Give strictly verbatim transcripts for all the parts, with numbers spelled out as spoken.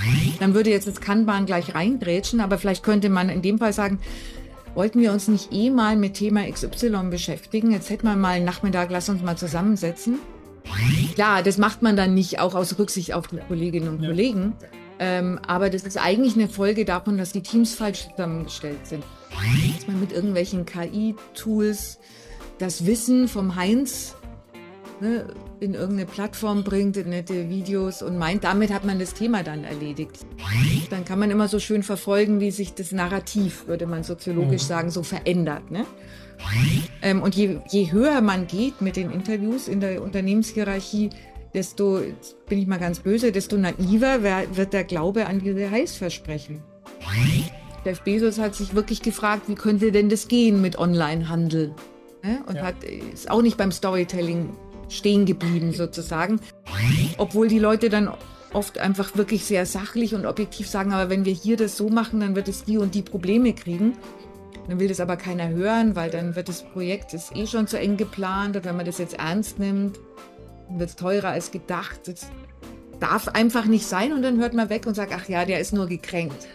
Dann würde jetzt das Kanban gleich reingrätschen, aber vielleicht könnte man in dem Fall sagen, wollten wir uns nicht eh mal mit Thema X Y beschäftigen? Jetzt hätten wir mal einen Nachmittag, lass uns mal zusammensetzen. Klar, das macht man dann nicht, auch aus Rücksicht auf die Kolleginnen und ja. Kollegen. Ähm, aber das ist eigentlich eine Folge davon, dass die Teams falsch zusammengestellt sind. Dass man mit irgendwelchen K I-Tools das Wissen vom Heinz ne, in irgendeine Plattform bringt, in nette Videos und meint, damit hat man das Thema dann erledigt. Dann kann man immer so schön verfolgen, wie sich das Narrativ, würde man soziologisch sagen, so verändert. Ne? Ähm, und je, je höher man geht mit den Interviews in der Unternehmenshierarchie, desto, jetzt bin ich mal ganz böse, desto naiver wird der Glaube an diese Heißversprechen. Jeff Bezos hat sich wirklich gefragt, wie könnte denn das gehen mit Onlinehandel? Ne? Und ja. hat, ist auch nicht beim Storytelling stehen geblieben sozusagen. Obwohl die Leute dann oft einfach wirklich sehr sachlich und objektiv sagen, aber wenn wir hier das so machen, dann wird es die und die Probleme kriegen. Dann will das aber keiner hören, weil dann wird das Projekt ist eh schon zu eng geplant und wenn man das jetzt ernst nimmt, dann wird es teurer als gedacht. Das darf einfach nicht sein und dann hört man weg und sagt, ach ja, der ist nur gekränkt.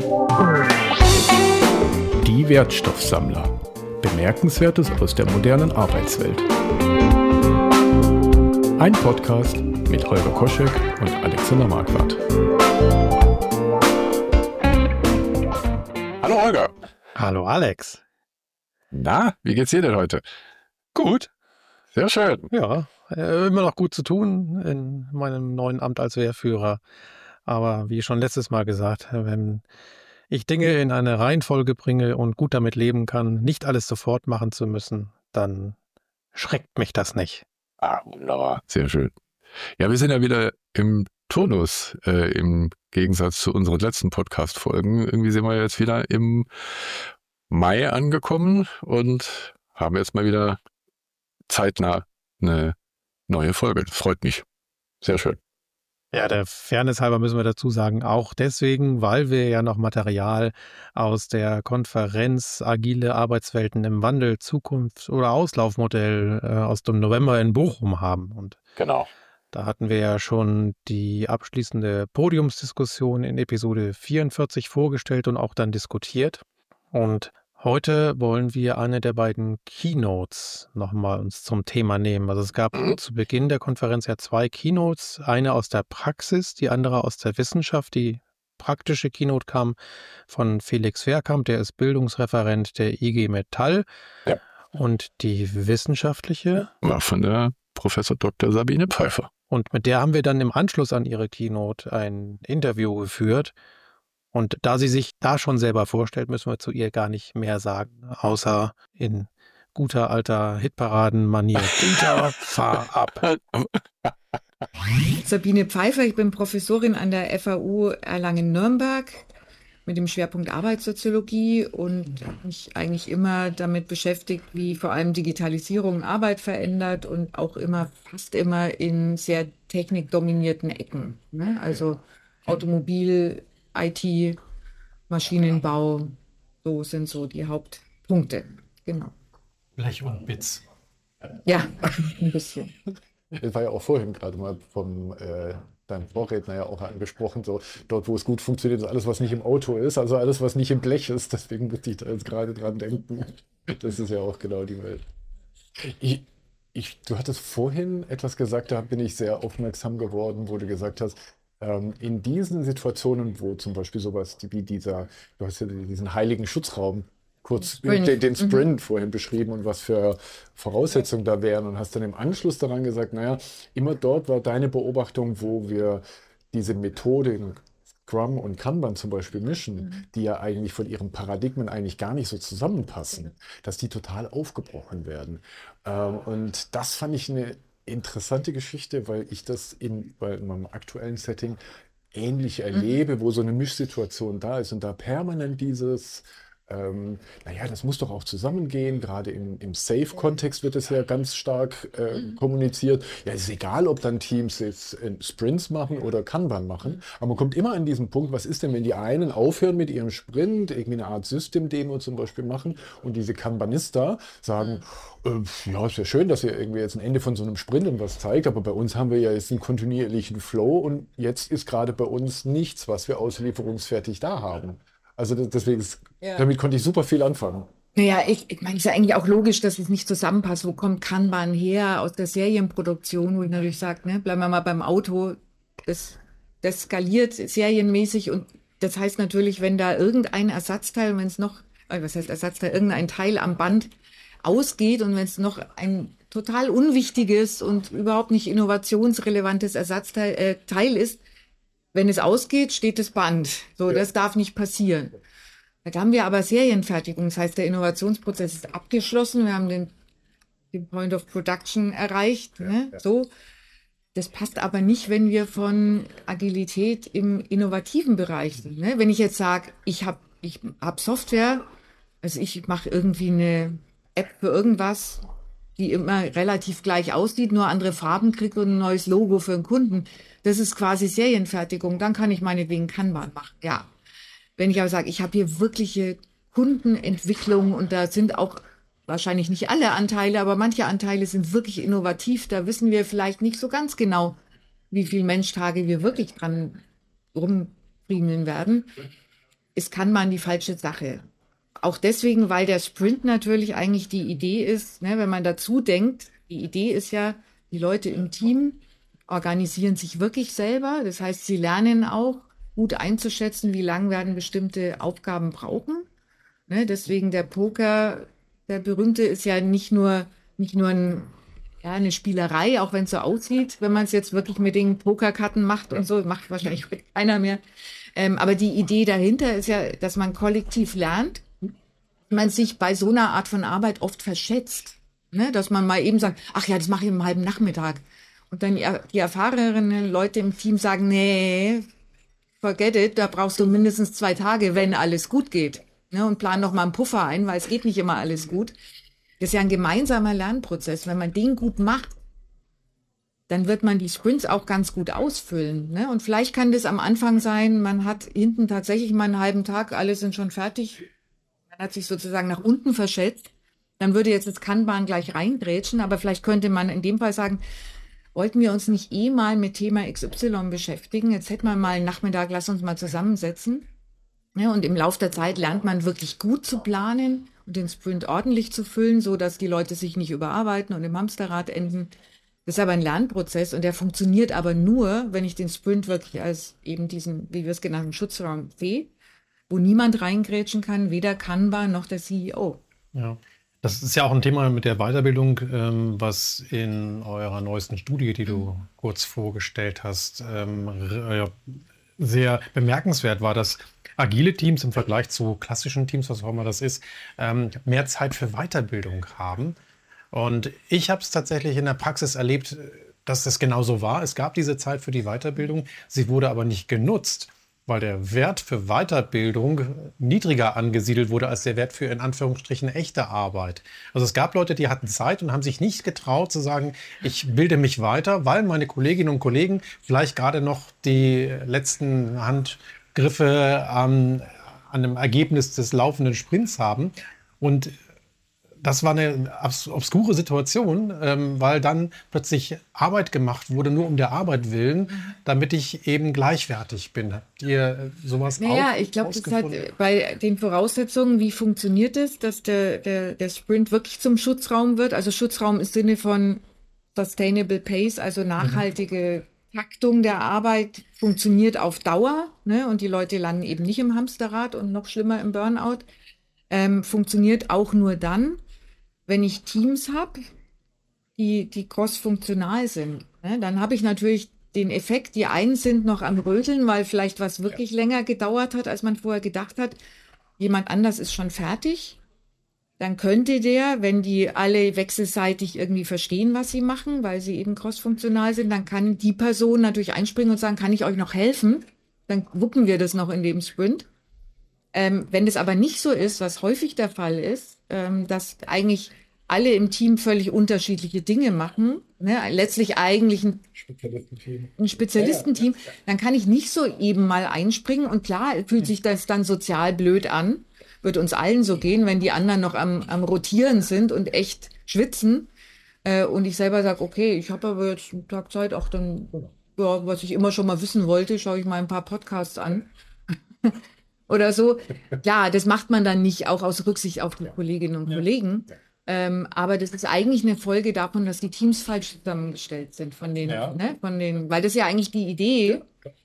Die Wertstoffsammler. Bemerkenswertes aus der modernen Arbeitswelt. Ein Podcast mit Holger Koschek und Alexander Marquardt. Hallo Holger. Hallo Alex. Na, wie geht's dir denn heute? Gut. Sehr schön. Ja, immer noch gut zu tun in meinem neuen Amt als Wehrführer. Aber wie schon letztes Mal gesagt, wenn ich Dinge in eine Reihenfolge bringe und gut damit leben kann, nicht alles sofort machen zu müssen, dann schreckt mich das nicht. Ah, wunderbar. Sehr schön. Ja, wir sind ja wieder im Turnus, äh, im Gegensatz zu unseren letzten Podcast-Folgen. Irgendwie sind wir jetzt wieder im Mai angekommen und haben jetzt mal wieder zeitnah eine neue Folge. Das freut mich. Sehr schön. Ja, der Fairness halber müssen wir dazu sagen, auch deswegen, weil wir ja noch Material aus der Konferenz Agile Arbeitswelten im Wandel, Zukunft oder Auslaufmodell äh, aus dem November in Bochum haben. Und genau. Da hatten wir ja schon die abschließende Podiumsdiskussion in Episode vierundvierzig vorgestellt und auch dann diskutiert. Und heute wollen wir eine der beiden Keynotes nochmal uns zum Thema nehmen. Also es gab mhm. zu Beginn der Konferenz ja zwei Keynotes, eine aus der Praxis, die andere aus der Wissenschaft. Die praktische Keynote kam von Felix Verkamp, der ist Bildungsreferent der I G Metall. Ja. Und die wissenschaftliche war von der Professor Doktor Sabine Pfeiffer. Und mit der haben wir dann im Anschluss an ihre Keynote ein Interview geführt. Und da sie sich da schon selber vorstellt, müssen wir zu ihr gar nicht mehr sagen, außer in guter alter Hitparaden-Manier. Günther, fahr ab. Sabine Pfeiffer, ich bin Professorin an der F A U Erlangen-Nürnberg mit dem Schwerpunkt Arbeitssoziologie und habe mich eigentlich immer damit beschäftigt, wie vor allem Digitalisierung Arbeit verändert und auch immer, fast immer in sehr technikdominierten Ecken. Ne? Also Automobil, I T, Maschinenbau, so sind so die Hauptpunkte. Genau. Blech und Bits. Ja, ein bisschen. Das war ja auch vorhin gerade mal vom äh, deinem Vorredner ja auch angesprochen, so dort, wo es gut funktioniert, ist alles, was nicht im Auto ist, also alles, was nicht im Blech ist. Deswegen musste ich da jetzt gerade dran denken. Das ist ja auch genau die Welt. Ich, ich, du hattest vorhin etwas gesagt, da bin ich sehr aufmerksam geworden, wo du gesagt hast, ähm, in diesen Situationen, wo zum Beispiel sowas wie dieser, du hast ja diesen heiligen Schutzraum kurz Sprint. Den, den Sprint Mhm. vorhin beschrieben und was für Voraussetzungen da wären und hast dann im Anschluss daran gesagt, naja, immer dort war deine Beobachtung, wo wir diese Methoden Scrum und Kanban zum Beispiel mischen, Mhm. die ja eigentlich von ihren Paradigmen eigentlich gar nicht so zusammenpassen, dass die total aufgebrochen werden. Ähm, und das fand ich eine interessante Geschichte, weil ich das in, weil in meinem aktuellen Setting ähnlich erlebe, wo so eine Mischsituation da ist und da permanent dieses Ähm, naja, das muss doch auch zusammengehen. Gerade im, im Safe-Kontext wird es ja ganz stark äh, kommuniziert. Ja, es ist egal, ob dann Teams jetzt äh, Sprints machen oder Kanban machen, aber man kommt immer an diesen Punkt, was ist denn, wenn die einen aufhören mit ihrem Sprint, irgendwie eine Art System-Demo zum Beispiel machen und diese Kanbanista sagen, äh, ja, ist ja schön, dass ihr irgendwie jetzt ein Ende von so einem Sprint und was zeigt, aber bei uns haben wir ja jetzt einen kontinuierlichen Flow und jetzt ist gerade bei uns nichts, was wir auslieferungsfertig da haben. Also das- deswegen, ist, Ja. damit konnte ich super viel anfangen. Naja, ich, ich meine, es ist ja eigentlich auch logisch, dass es nicht zusammenpasst. Wo kommt Kanban her? Aus der Serienproduktion, wo ich natürlich sage, ne, bleiben wir mal beim Auto. Das, das skaliert serienmäßig und das heißt natürlich, wenn da irgendein Ersatzteil, wenn es noch, äh, was heißt Ersatzteil, irgendein Teil am Band ausgeht und wenn es noch ein total unwichtiges und überhaupt nicht innovationsrelevantes Ersatzteil äh, Teil ist, wenn es ausgeht, steht das Band. So, das darf nicht passieren. Da haben wir aber Serienfertigung. Das heißt, der Innovationsprozess ist abgeschlossen. Wir haben den, den Point of Production erreicht. Ne? So. Das passt aber nicht, wenn wir von Agilität im innovativen Bereich sind. Ne? Wenn ich jetzt sage, ich habe ich hab Software, also ich mache irgendwie eine App für irgendwas, die immer relativ gleich aussieht, nur andere Farben kriegt und ein neues Logo für einen Kunden. Das ist quasi Serienfertigung. Dann kann ich meinetwegen Kanban machen. Ja. Wenn ich aber sage, ich habe hier wirkliche Kundenentwicklung und da sind auch wahrscheinlich nicht alle Anteile, aber manche Anteile sind wirklich innovativ. Da wissen wir vielleicht nicht so ganz genau, wie viele Menschtage wir wirklich dran rumfriemeln werden. Ist Kanban die falsche Sache. Auch deswegen, weil der Sprint natürlich eigentlich die Idee ist, ne, wenn man dazu denkt, die Idee ist ja, die Leute im Team organisieren sich wirklich selber. Das heißt, sie lernen auch gut einzuschätzen, wie lang werden bestimmte Aufgaben brauchen. Ne, deswegen der Poker, der berühmte, ist ja nicht nur, nicht nur ein, ja, eine Spielerei, auch wenn es so aussieht, wenn man es jetzt wirklich mit den Pokerkarten macht und so, macht wahrscheinlich keiner mehr. Ähm, aber die Idee dahinter ist ja, dass man kollektiv lernt, man sich bei so einer Art von Arbeit oft verschätzt. Ne? Dass man mal eben sagt, ach ja, das mache ich im halben Nachmittag. Und dann die, die erfahrenen Leute im Team sagen, nee, forget it, da brauchst du mindestens zwei Tage, wenn alles gut geht. Ne? Und plan noch mal einen Puffer ein, weil es geht nicht immer alles gut. Das ist ja ein gemeinsamer Lernprozess. Wenn man den gut macht, dann wird man die Sprints auch ganz gut ausfüllen. Ne? Und vielleicht kann das am Anfang sein, man hat hinten tatsächlich mal einen halben Tag, alle sind schon fertig. Man hat sich sozusagen nach unten verschätzt. Dann würde jetzt das Kanban gleich reingrätschen, aber vielleicht könnte man in dem Fall sagen, wollten wir uns nicht eh mal mit Thema X Y beschäftigen? Jetzt hätten wir mal einen Nachmittag, lass uns mal zusammensetzen. Ja, und im Laufe der Zeit lernt man wirklich gut zu planen und den Sprint ordentlich zu füllen, so dass die Leute sich nicht überarbeiten und im Hamsterrad enden. Das ist aber ein Lernprozess und der funktioniert aber nur, wenn ich den Sprint wirklich als eben diesen, wie wir es genannt haben, Schutzraum sehe, wo niemand reingrätschen kann, weder Kanban noch der C E O. Ja, das ist ja auch ein Thema mit der Weiterbildung, ähm, was in eurer neuesten Studie, die du kurz vorgestellt hast, ähm, r- sehr bemerkenswert war, dass agile Teams im Vergleich zu klassischen Teams, was auch immer das ist, ähm, mehr Zeit für Weiterbildung haben. Und ich habe es tatsächlich in der Praxis erlebt, dass das genauso war. Es gab diese Zeit für die Weiterbildung, sie wurde aber nicht genutzt, weil der Wert für Weiterbildung niedriger angesiedelt wurde als der Wert für in Anführungsstrichen echte Arbeit. Also es gab Leute, die hatten Zeit und haben sich nicht getraut zu sagen, ich bilde mich weiter, weil meine Kolleginnen und Kollegen vielleicht gerade noch die letzten Handgriffe an, an einem Ergebnis des laufenden Sprints haben. Und das war eine obs- obskure Situation, ähm, weil dann plötzlich Arbeit gemacht wurde, nur um der Arbeit willen, damit ich eben gleichwertig bin. Habt ihr sowas Naja, auch ich glaube, das ist rausgefunden? halt bei den Voraussetzungen, wie funktioniert es, dass der, der, der Sprint wirklich zum Schutzraum wird? Also Schutzraum im Sinne von Sustainable Pace, also nachhaltige Taktung der Arbeit funktioniert auf Dauer, ne? Und die Leute landen eben nicht im Hamsterrad und noch schlimmer im Burnout. Ähm, funktioniert auch nur dann, wenn ich Teams habe, die, die cross-funktional sind. Ne? Dann habe ich natürlich den Effekt, die einen sind noch am Röteln, weil vielleicht was wirklich länger gedauert hat, als man vorher gedacht hat. Jemand anders ist schon fertig. Dann könnte der, wenn die alle wechselseitig irgendwie verstehen, was sie machen, weil sie eben cross-funktional sind, dann kann die Person natürlich einspringen und sagen, kann ich euch noch helfen? Dann wuppen wir das noch in dem Sprint. Ähm, wenn das aber nicht so ist, was häufig der Fall ist, ähm, dass eigentlich alle im Team völlig unterschiedliche Dinge machen, ne? Letztlich eigentlich ein, ein Spezialistenteam, dann kann ich nicht so eben mal einspringen. Und klar, fühlt sich das dann sozial blöd an. Wird uns allen so gehen, wenn die anderen noch am, am Rotieren sind und echt schwitzen. Äh, und ich selber sage, okay, ich habe aber jetzt einen Tag Zeit, auch dann, ja, was ich immer schon mal wissen wollte, schaue ich mal ein paar Podcasts an. Oder so. Ja, das macht man dann nicht, auch aus Rücksicht auf die Kolleginnen und Kollegen. Ähm, aber das ist eigentlich eine Folge davon, dass die Teams falsch zusammengestellt sind von den, Ja. ne, von den, weil das ist ja eigentlich die Idee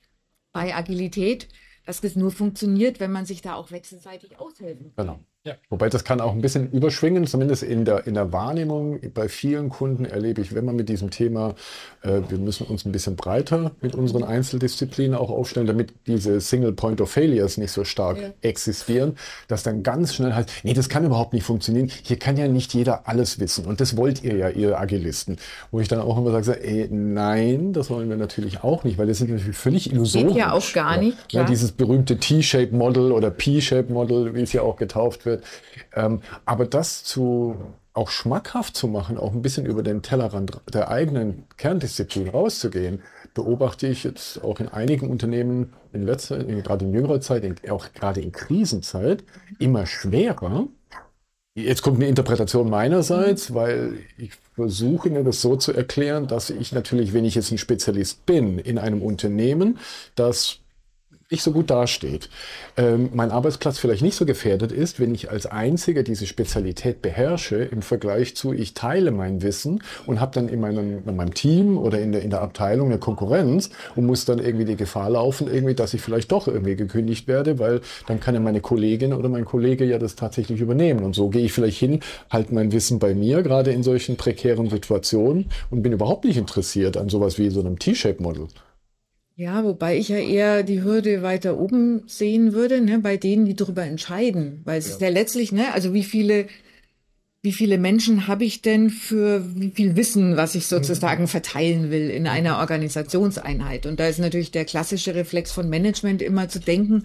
bei Agilität, dass das nur funktioniert, wenn man sich da auch wechselseitig aushelfen kann. Genau. Ja. Wobei das kann auch ein bisschen überschwingen, zumindest in der, in der Wahrnehmung. Bei vielen Kunden erlebe ich, wenn man mit diesem Thema, äh, wir müssen uns ein bisschen breiter mit unseren Einzeldisziplinen auch aufstellen, damit diese Single Point of Failures nicht so stark ja. existieren, dass dann ganz schnell halt, nee, das kann überhaupt nicht funktionieren. Hier kann ja nicht jeder alles wissen. Und das wollt ihr ja, ihr Agilisten. Wo ich dann auch immer sage, ey, nein, das wollen wir natürlich auch nicht, weil das sind natürlich völlig illusorisch. Geht ja auch gar nicht. Ja, dieses berühmte T-Shape-Model oder P-Shape-Model, wie es ja auch getauft wird. Ähm, aber das zu auch schmackhaft zu machen, auch ein bisschen über den Tellerrand der eigenen Kerndisziplin rauszugehen, beobachte ich jetzt auch in einigen Unternehmen in letzter, in, gerade in jüngerer Zeit, in, auch gerade in Krisenzeit, immer schwerer. Jetzt kommt eine Interpretation meinerseits, weil ich versuche mir das so zu erklären, dass ich natürlich, wenn ich jetzt ein Spezialist bin in einem Unternehmen, das nicht so gut dasteht, ähm, mein Arbeitsplatz vielleicht nicht so gefährdet ist, wenn ich als Einziger diese Spezialität beherrsche im Vergleich zu, ich teile mein Wissen und habe dann in meinem, in meinem Team oder in der, in der Abteilung eine Konkurrenz und muss dann irgendwie die Gefahr laufen, irgendwie, dass ich vielleicht doch irgendwie gekündigt werde, weil dann kann ja meine Kollegin oder mein Kollege ja das tatsächlich übernehmen. Und so gehe ich vielleicht hin, halte mein Wissen bei mir, gerade in solchen prekären Situationen, und bin überhaupt nicht interessiert an sowas wie so einem T-Shape-Model. Ja, wobei ich ja eher die Hürde weiter oben sehen würde, ne, bei denen, die darüber entscheiden. Weil es ja. ist ja letztlich, ne, also wie viele, wie viele Menschen habe ich denn für wie viel Wissen, was ich sozusagen verteilen will in einer Organisationseinheit? Und da ist natürlich der klassische Reflex von Management immer zu denken,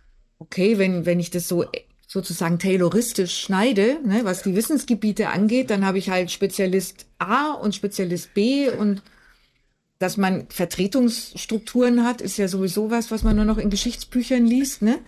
okay, wenn, wenn ich das so sozusagen tayloristisch schneide, ne, was die Wissensgebiete angeht, dann habe ich halt Spezialist A und Spezialist B, und dass man Vertretungsstrukturen hat, ist ja sowieso was, was man nur noch in Geschichtsbüchern liest, ne?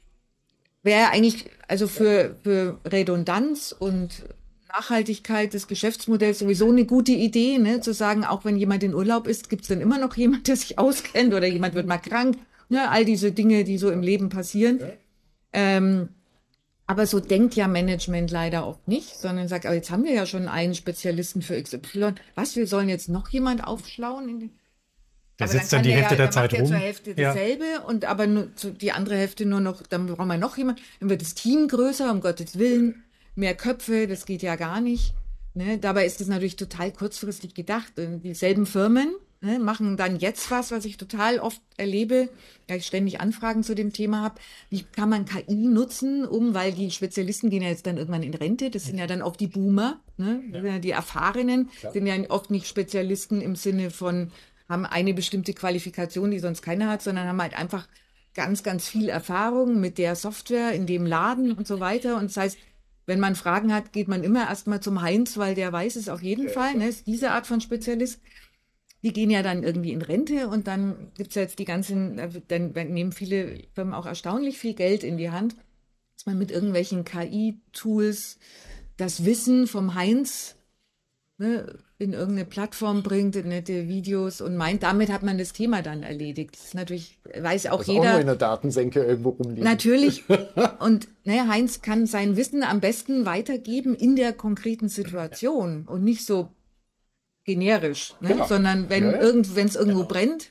Wäre eigentlich also für, für Redundanz und Nachhaltigkeit des Geschäftsmodells sowieso eine gute Idee, ne? Zu sagen, auch wenn jemand in Urlaub ist, gibt es dann immer noch jemand, der sich auskennt, oder jemand wird mal krank, ne? All diese Dinge, die so im Leben passieren. Ja. Ähm, aber so denkt ja Management leider oft nicht, sondern sagt, aber jetzt haben wir ja schon einen Spezialisten für X Y. Was, wir sollen jetzt noch jemand aufschlauen? In den Der sitzt dann, dann die Hälfte ja, der Zeit rum. Der macht ja zur Hälfte dasselbe, ja. und aber nur die andere Hälfte nur noch, dann brauchen wir noch jemand. Dann wird das Team größer, um Gottes Willen. Mehr Köpfe, das geht ja gar nicht. Ne? Dabei ist das natürlich total kurzfristig gedacht. Dieselben Firmen, ne, machen dann jetzt was, was ich total oft erlebe, ja, ich ständig Anfragen zu dem Thema habe. Wie kann man K I nutzen, um, weil die Spezialisten gehen ja jetzt dann irgendwann in Rente, das sind ja dann oft die Boomer, ne? Ja. Die Erfahrenen, ja. sind ja oft nicht Spezialisten im Sinne von, haben eine bestimmte Qualifikation, die sonst keiner hat, sondern haben halt einfach ganz, ganz viel Erfahrung mit der Software in dem Laden und so weiter. Und das heißt, wenn man Fragen hat, geht man immer erstmal zum Heinz, weil der weiß es auf jeden ja. Fall, ne? Ist diese Art von Spezialist. Die gehen ja dann irgendwie in Rente, und dann gibt's ja jetzt die ganzen, dann nehmen viele Firmen auch erstaunlich viel Geld in die Hand, dass man mit irgendwelchen K I-Tools das Wissen vom Heinz, ne, in irgendeine Plattform bringt, nette Videos, und meint, damit hat man das Thema dann erledigt. Das ist natürlich, weiß auch das jeder. Auch nur in der Datensenke irgendwo rumliegen. Natürlich. Und ne, Heinz kann sein Wissen am besten weitergeben in der konkreten Situation und nicht so generisch, ne? Genau. Sondern wenn ja, ja. irgend, wenn es irgendwo genau. brennt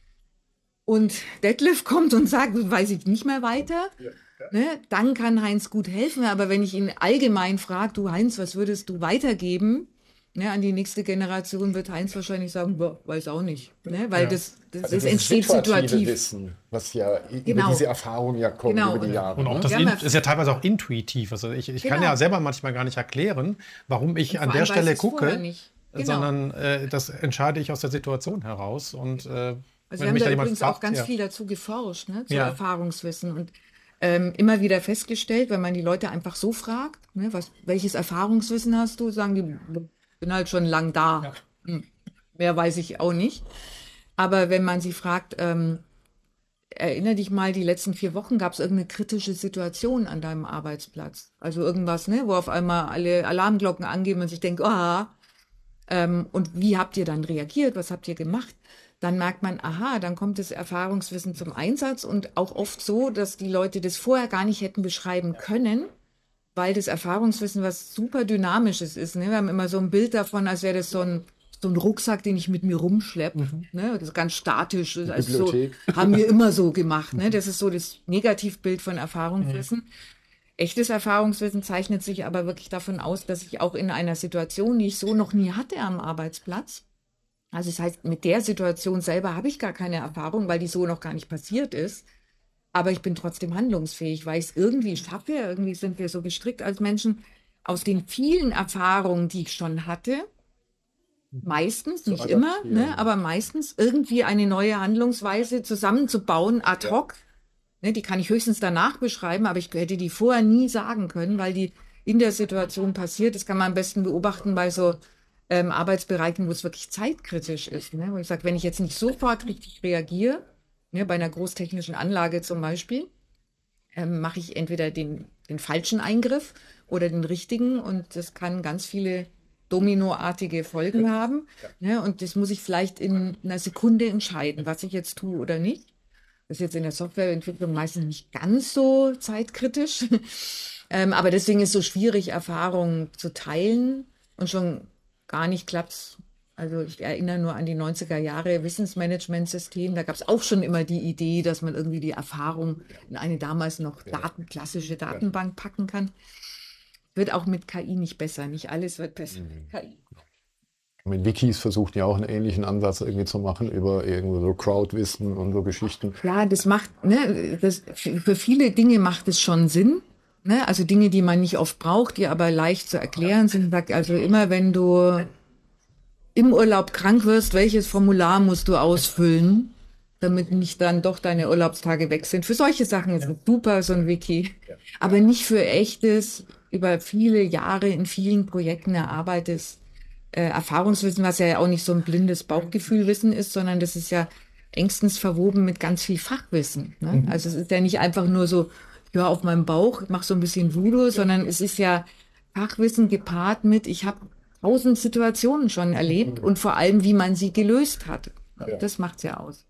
und Detlef kommt und sagt, weiß ich nicht mehr weiter, ja, ja. Ne? Dann kann Heinz gut helfen. Aber wenn ich ihn allgemein frage, du Heinz, was würdest du weitergeben, ne, an die nächste Generation, wird Heinz wahrscheinlich sagen, boah, weiß auch nicht, ne? Weil ja. das, das, also das entsteht situativ. Wissen, was ja genau. über diese Erfahrung ja kommt, genau. über die Jahre. Und auch ne? das ja, in, ist ja teilweise auch intuitiv. Also ich, ich genau. kann ja selber manchmal gar nicht erklären, warum ich an der Stelle gucke. Genau. Sondern äh, das entscheide ich aus der Situation heraus. Und, äh, also wir haben da übrigens fragt, auch ganz ja. viel dazu geforscht, ne, zu ja. Erfahrungswissen. Und ähm, immer wieder festgestellt, wenn man die Leute einfach so fragt, ne, was, welches Erfahrungswissen hast du, sagen die, bin halt schon lang da. Ja. Hm, mehr weiß ich auch nicht. Aber wenn man sie fragt, ähm, erinnere dich mal, die letzten vier Wochen gab es irgendeine kritische Situation an deinem Arbeitsplatz. Also irgendwas, ne, wo auf einmal alle Alarmglocken angehen und sich denkt, ah, ähm, und wie habt ihr dann reagiert? Was habt ihr gemacht? Dann merkt man, aha, dann kommt das Erfahrungswissen zum Einsatz und auch oft so, dass die Leute das vorher gar nicht hätten beschreiben können, weil das Erfahrungswissen was super Dynamisches ist. Ne? Wir haben immer so ein Bild davon, als wäre das so ein so ein Rucksack, den ich mit mir rumschleppe. Mhm. Ne? Das ist ganz statisch. Also so, haben wir immer so gemacht. Ne? Das ist so das Negativbild von Erfahrungswissen. Mhm. Echtes Erfahrungswissen zeichnet sich aber wirklich davon aus, dass ich auch in einer Situation, die ich so noch nie hatte am Arbeitsplatz, also das heißt, mit der Situation selber habe ich gar keine Erfahrung, weil die so noch gar nicht passiert ist, aber ich bin trotzdem handlungsfähig, weil ich es irgendwie schaffe. Irgendwie sind wir so gestrickt als Menschen, aus den vielen Erfahrungen, die ich schon hatte, meistens, nicht immer, ne, aber meistens irgendwie eine neue Handlungsweise zusammenzubauen, ad hoc. Ja. Ne, die kann ich höchstens danach beschreiben, aber ich hätte die vorher nie sagen können, weil die in der Situation passiert. Das kann man am besten beobachten bei so ähm, Arbeitsbereichen, wo es wirklich zeitkritisch ist. Ne, wo ich sage, wenn ich jetzt nicht sofort richtig reagiere, ne, bei einer großtechnischen Anlage zum Beispiel, ähm, mache ich entweder den, den falschen Eingriff oder den richtigen und das kann ganz viele dominoartige Folgen haben. Ja. Ne, und das muss ich vielleicht in einer Sekunde entscheiden, was ich jetzt tue oder nicht. Das ist jetzt in der Softwareentwicklung meistens nicht ganz so zeitkritisch. ähm, aber deswegen ist es so schwierig, Erfahrungen zu teilen und schon gar nicht klappt. Also ich erinnere nur an die neunziger Jahre Wissensmanagementsystem. Da gab es auch schon immer die Idee, dass man irgendwie die Erfahrung in eine damals noch Daten, klassische Datenbank packen kann. Wird auch mit K I nicht besser. Nicht alles wird besser mit K I. Mit Wikis versucht ja auch einen ähnlichen Ansatz irgendwie zu machen über irgendwo so Crowdwissen und so Geschichten. Ja, das macht, ne, das, für viele Dinge macht es schon Sinn. Ne? Also Dinge, die man nicht oft braucht, die aber leicht zu erklären sind. Also immer wenn du im Urlaub krank wirst, welches Formular musst du ausfüllen, damit nicht dann doch deine Urlaubstage weg sind. Für solche Sachen ist es super, so ein Wiki. Aber nicht für echtes, über viele Jahre in vielen Projekten erarbeitetes äh, Erfahrungswissen, was ja auch nicht so ein blindes Bauchgefühlwissen ist, sondern das ist ja engstens verwoben mit ganz viel Fachwissen. Ne? Mhm. Also es ist ja nicht einfach nur so, ja, auf meinem Bauch, ich mache so ein bisschen Voodoo, sondern es ist ja Fachwissen gepaart mit, ich habe tausend Situationen schon erlebt und vor allem, wie man sie gelöst hat. Ja. Das macht's ja aus.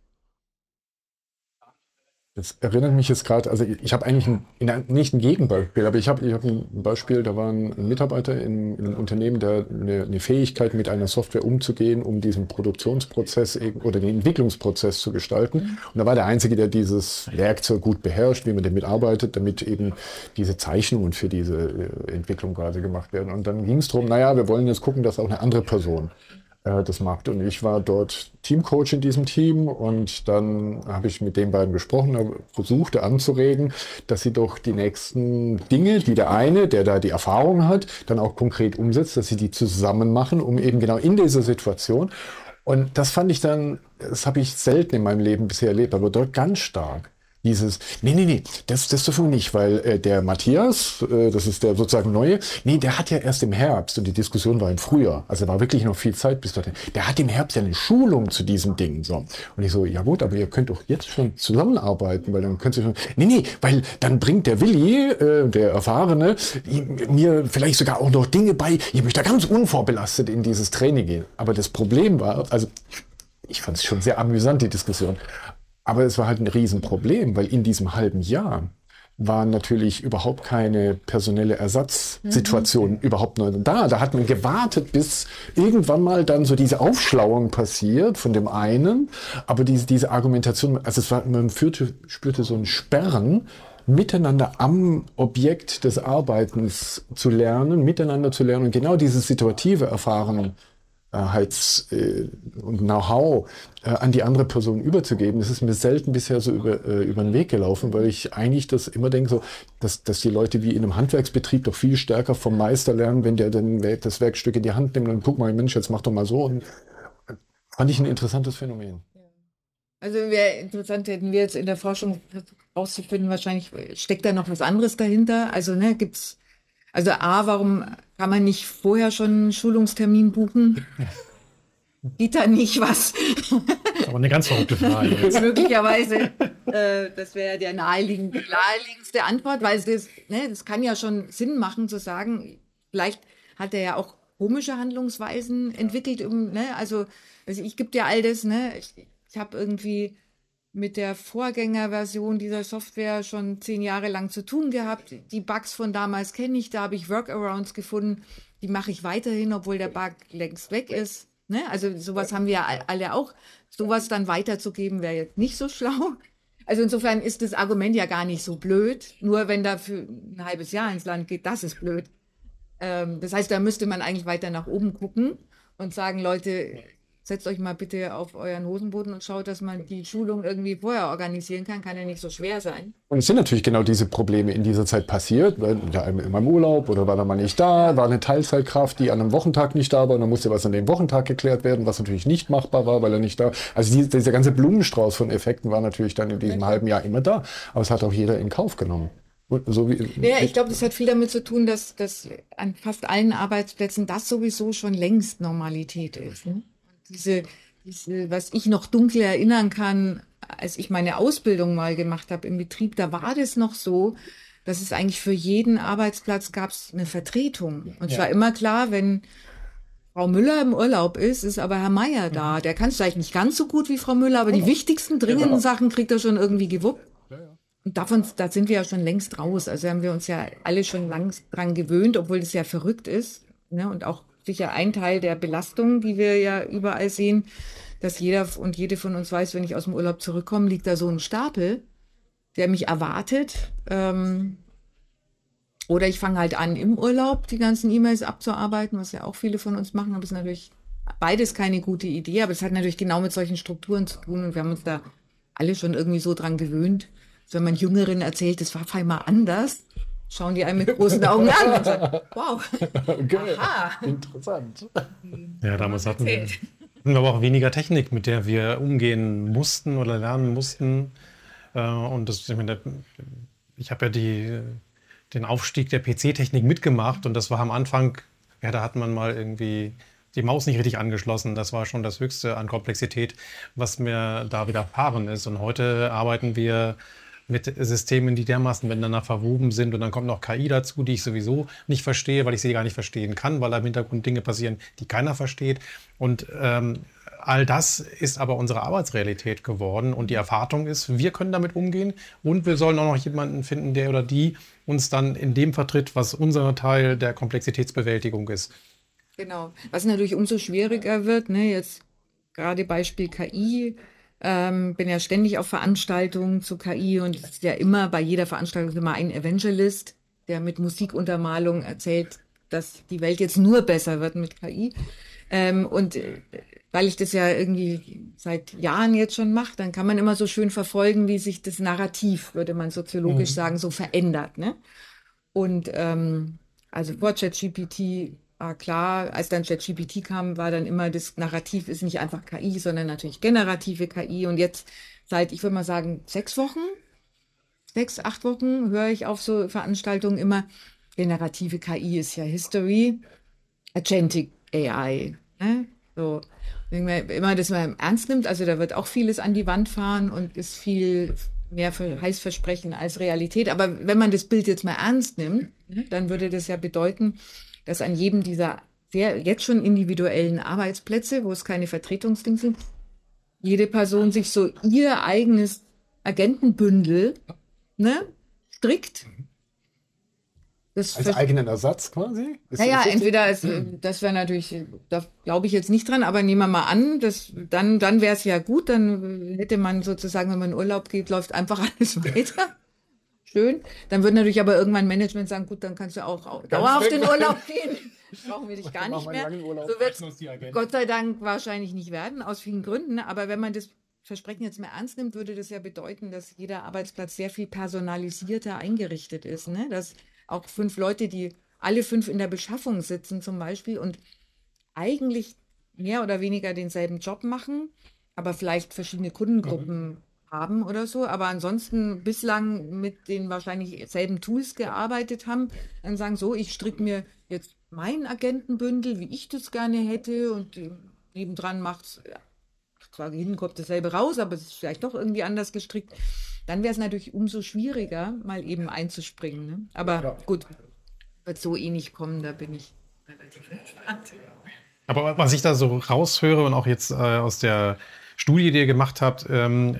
Das erinnert mich jetzt gerade, also ich habe eigentlich ein, nicht ein Gegenbeispiel, aber ich habe ich hab ein Beispiel, da war ein Mitarbeiter in, in einem Unternehmen, der eine, eine Fähigkeit mit einer Software umzugehen, um diesen Produktionsprozess oder den Entwicklungsprozess zu gestalten. Mhm. Und da war der Einzige, der dieses Werkzeug gut beherrscht, wie man damit arbeitet, damit eben diese Zeichnungen für diese Entwicklung quasi gemacht werden. Und dann ging es darum, naja, wir wollen jetzt gucken, dass auch eine andere Person das macht. Und ich war dort Teamcoach in diesem Team und dann habe ich mit den beiden gesprochen, versuchte anzuregen, dass sie doch die nächsten Dinge, die der eine, der da die Erfahrung hat, dann auch konkret umsetzt, dass sie die zusammen machen, um eben genau in dieser Situation. Und das fand ich dann, das habe ich selten in meinem Leben bisher erlebt, aber dort ganz stark. Dieses, nee, nee, nee, das, das dürfen wir nicht, weil äh, der Matthias, äh, das ist der sozusagen Neue, nee, der hat ja erst im Herbst, und die Diskussion war im Frühjahr, also war wirklich noch viel Zeit bis dorthin, der hat im Herbst ja eine Schulung zu diesem Ding, so. Und ich so, ja gut, aber ihr könnt doch jetzt schon zusammenarbeiten, weil dann könnt ihr schon, nee, nee, weil dann bringt der Willi, äh, der Erfahrene, mir vielleicht sogar auch noch Dinge bei, ich möchte da ganz unvorbelastet in dieses Training gehen. Aber das Problem war, also ich fand es schon sehr amüsant, die Diskussion, aber es war halt ein Riesenproblem, weil in diesem halben Jahr waren natürlich überhaupt keine personelle Ersatzsituation mhm. überhaupt noch da. Da hat man gewartet, bis irgendwann mal dann so diese Aufschlauung passiert von dem einen. Aber diese, diese Argumentation, also es war, man führte, spürte so ein Sperren, miteinander am Objekt des Arbeitens zu lernen, miteinander zu lernen und genau dieses situative Erfahren Äh, und Know-how äh, an die andere Person überzugeben. Das ist mir selten bisher so über, äh, über den Weg gelaufen, weil ich eigentlich das immer denke, so, dass, dass die Leute wie in einem Handwerksbetrieb doch viel stärker vom Meister lernen, wenn der dann das Werkstück in die Hand nimmt und guck mal, Mensch, jetzt mach doch mal so. Und fand ich ein interessantes Phänomen. Also wäre interessant, hätten wir jetzt in der Forschung rauszufinden, wahrscheinlich steckt da noch was anderes dahinter. Also ne, gibt's, also A, warum kann man nicht vorher schon einen Schulungstermin buchen? Geht da nicht was? Aber eine ganz verrückte Frage jetzt. Möglicherweise, äh, das wäre der naheliegend, naheliegendste Antwort, weil das, ne, das kann ja schon Sinn machen zu sagen, vielleicht hat er ja auch komische Handlungsweisen entwickelt. Um, ne, also, also ich gebe dir all das, ne, ich, ich habe irgendwie mit der Vorgängerversion dieser Software schon zehn Jahre lang zu tun gehabt. Die Bugs von damals kenne ich, da habe ich Workarounds gefunden, die mache ich weiterhin, obwohl der Bug längst weg ist. Ne? Also sowas haben wir ja alle auch. Sowas dann weiterzugeben, wäre jetzt nicht so schlau. Also insofern ist das Argument ja gar nicht so blöd. Nur wenn da für ein halbes Jahr ins Land geht, das ist blöd. Ähm, das heißt, da müsste man eigentlich weiter nach oben gucken und sagen, Leute, setzt euch mal bitte auf euren Hosenboden und schaut, dass man die Schulung irgendwie vorher organisieren kann. Kann ja nicht so schwer sein. Und es sind natürlich genau diese Probleme in dieser Zeit passiert. Weil ja, immer im Urlaub oder war da mal nicht da, war eine Teilzeitkraft, die an einem Wochentag nicht da war und dann musste was an dem Wochentag geklärt werden, was natürlich nicht machbar war, weil er nicht da. Also die, dieser ganze Blumenstrauß von Effekten war natürlich dann in diesem halben Jahr immer da. Aber es hat auch jeder in Kauf genommen. So wie, ja, ich glaube, das hat viel damit zu tun, dass, dass an fast allen Arbeitsplätzen das sowieso schon längst Normalität ist. Ne? Diese, diese, was ich noch dunkel erinnern kann, als ich meine Ausbildung mal gemacht habe im Betrieb, da war das noch so, dass es eigentlich für jeden Arbeitsplatz gab es eine Vertretung. Und es ja. war immer klar, wenn Frau Müller im Urlaub ist, ist aber Herr Meier da. Mhm. Der kann es vielleicht nicht ganz so gut wie Frau Müller, aber die wichtigsten, dringenden ja. Sachen kriegt er schon irgendwie gewuppt. Ja, ja. Und davon, da sind wir ja schon längst raus. Also haben wir uns ja alle schon lang dran gewöhnt, obwohl das ja verrückt ist. Ne? Und auch sicher ein Teil der Belastung, die wir ja überall sehen, dass jeder und jede von uns weiß, wenn ich aus dem Urlaub zurückkomme, liegt da so ein Stapel, der mich erwartet. Ähm, oder ich fange halt an, im Urlaub die ganzen E-Mails abzuarbeiten, was ja auch viele von uns machen. Aber es ist natürlich beides keine gute Idee, aber es hat natürlich genau mit solchen Strukturen zu tun. Und wir haben uns da alle schon irgendwie so dran gewöhnt. Also wenn man Jüngeren erzählt, das war auf einmal anders, schauen die einen mit großen Augen an und sagen, wow, okay. Aha. Interessant. Ja, damals hatten wir, hatten wir aber auch weniger Technik, mit der wir umgehen mussten oder lernen mussten. Und das, ich meine, ich habe ja die, den Aufstieg der P C-Technik mitgemacht und das war am Anfang, ja, da hat man mal irgendwie die Maus nicht richtig angeschlossen. Das war schon das Höchste an Komplexität, was mir da widerfahren ist. Und heute arbeiten wir mit Systemen, die dermaßen miteinander verwoben sind. Und dann kommt noch K I dazu, die ich sowieso nicht verstehe, weil ich sie gar nicht verstehen kann, weil da im Hintergrund Dinge passieren, die keiner versteht. Und ähm, all das ist aber unsere Arbeitsrealität geworden. Und die Erwartung ist, wir können damit umgehen. Und wir sollen auch noch jemanden finden, der oder die uns dann in dem vertritt, was unser Teil der Komplexitätsbewältigung ist. Genau. Was natürlich umso schwieriger wird, ne, jetzt gerade Beispiel K I. Ähm, bin ja ständig auf Veranstaltungen zu K I und es ist ja immer bei jeder Veranstaltung immer ein Evangelist, der mit Musikuntermalung erzählt, dass die Welt jetzt nur besser wird mit K I. Ähm, und äh, weil ich das ja irgendwie seit Jahren jetzt schon mache, dann kann man immer so schön verfolgen, wie sich das Narrativ, würde man soziologisch mhm. sagen, so verändert. Ne? Und ähm, also vor ChatGPT war klar, als dann ChatGPT kam, war dann immer das Narrativ ist nicht einfach K I, sondern natürlich generative K I. Und jetzt seit, ich würde mal sagen, sechs Wochen, sechs, acht Wochen höre ich auf so Veranstaltungen immer, generative K I ist ja History, Agentic A I. Ne? So, immer, dass man ernst nimmt, also da wird auch vieles an die Wand fahren und ist viel mehr für Heißversprechen als Realität. Aber wenn man das Bild jetzt mal ernst nimmt, ne, dann würde das ja bedeuten, dass an jedem dieser sehr jetzt schon individuellen Arbeitsplätze, wo es keine Vertretungsdinge sind, jede Person sich so ihr eigenes Agentenbündel ne, strickt. Das Als eigenen Ersatz quasi? Naja, entweder, es, das wäre natürlich, da glaube ich jetzt nicht dran, aber nehmen wir mal an, das, dann, dann wäre es ja gut, dann hätte man sozusagen, wenn man in Urlaub geht, läuft einfach alles weiter. Schön. Dann wird natürlich aber irgendwann Management sagen, gut, dann kannst du auch dauerhaft in Urlaub gehen. Brauchen wir dich gar nicht mehr. So wird es Gott sei Dank wahrscheinlich nicht werden, aus vielen Gründen. Aber wenn man das Versprechen jetzt mehr ernst nimmt, würde das ja bedeuten, dass jeder Arbeitsplatz sehr viel personalisierter eingerichtet ist. Ne? Dass auch fünf Leute, die alle fünf in der Beschaffung sitzen zum Beispiel und eigentlich mehr oder weniger denselben Job machen, aber vielleicht verschiedene Kundengruppen haben oder so, aber ansonsten bislang mit den wahrscheinlich selben Tools gearbeitet haben, dann sagen so, ich stricke mir jetzt mein Agentenbündel, wie ich das gerne hätte und äh, nebendran macht's, ja, zwar hinten kommt dasselbe raus, aber es ist vielleicht doch irgendwie anders gestrickt. Dann wäre es natürlich umso schwieriger, mal eben einzuspringen. Ne? Aber Ja. gut, wird so eh nicht kommen, da bin ich relativ entspannt. Aber was ich da so raushöre und auch jetzt äh, aus der Studie, die ihr gemacht habt, ähm,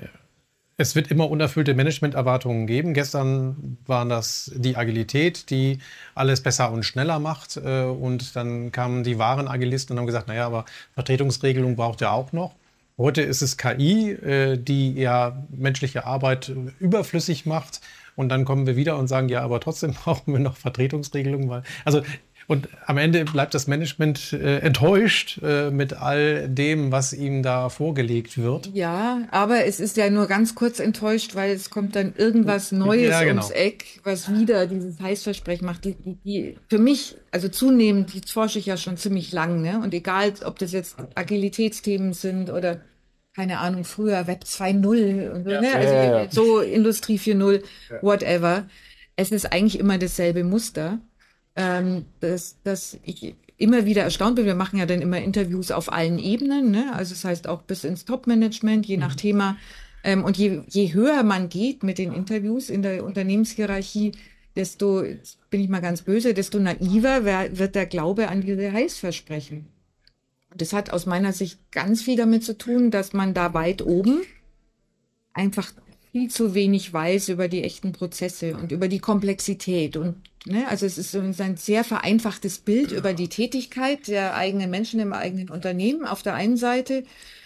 es wird immer unerfüllte Managementerwartungen geben. Gestern waren das die Agilität, die alles besser und schneller macht. Äh, und dann kamen die wahren Agilisten und haben gesagt, naja, aber Vertretungsregelung braucht ihr auch noch. Heute ist es K I, äh, die ja menschliche Arbeit äh, überflüssig macht. Und dann kommen wir wieder und sagen, ja, aber trotzdem brauchen wir noch Vertretungsregelungen. Weil, also, und am Ende bleibt das Management äh, enttäuscht äh, mit all dem, was ihm da vorgelegt wird. Ja, aber es ist ja nur ganz kurz enttäuscht, weil es kommt dann irgendwas Neues Ja, genau. ums Eck, was wieder dieses Heißversprechen macht. Die, die, die, für mich, also zunehmend, die forsche ich ja schon ziemlich lang, ne? Und egal, ob das jetzt Agilitätsthemen sind oder, keine Ahnung, früher Web zwei Punkt null und so, ne? Also Ja, ja, ja. so Industrie vier Punkt null, whatever. Es ist eigentlich immer dasselbe Muster. Ähm, dass, dass ich immer wieder erstaunt bin. Wir machen ja dann immer Interviews auf allen Ebenen, ne? Also das heißt auch bis ins Top-Management, je nach Thema. Ähm, und je, je höher man geht mit den Interviews in der Unternehmenshierarchie, desto, jetzt bin ich mal ganz böse, desto naiver wer- wird der Glaube an diese Heißversprechen. Und das hat aus meiner Sicht ganz viel damit zu tun, dass man da weit oben einfach viel zu wenig weiß über die echten Prozesse und über die Komplexität. Und ne, also es ist so ein sehr vereinfachtes Bild über die Tätigkeit der eigenen Menschen im eigenen Unternehmen auf der einen Seite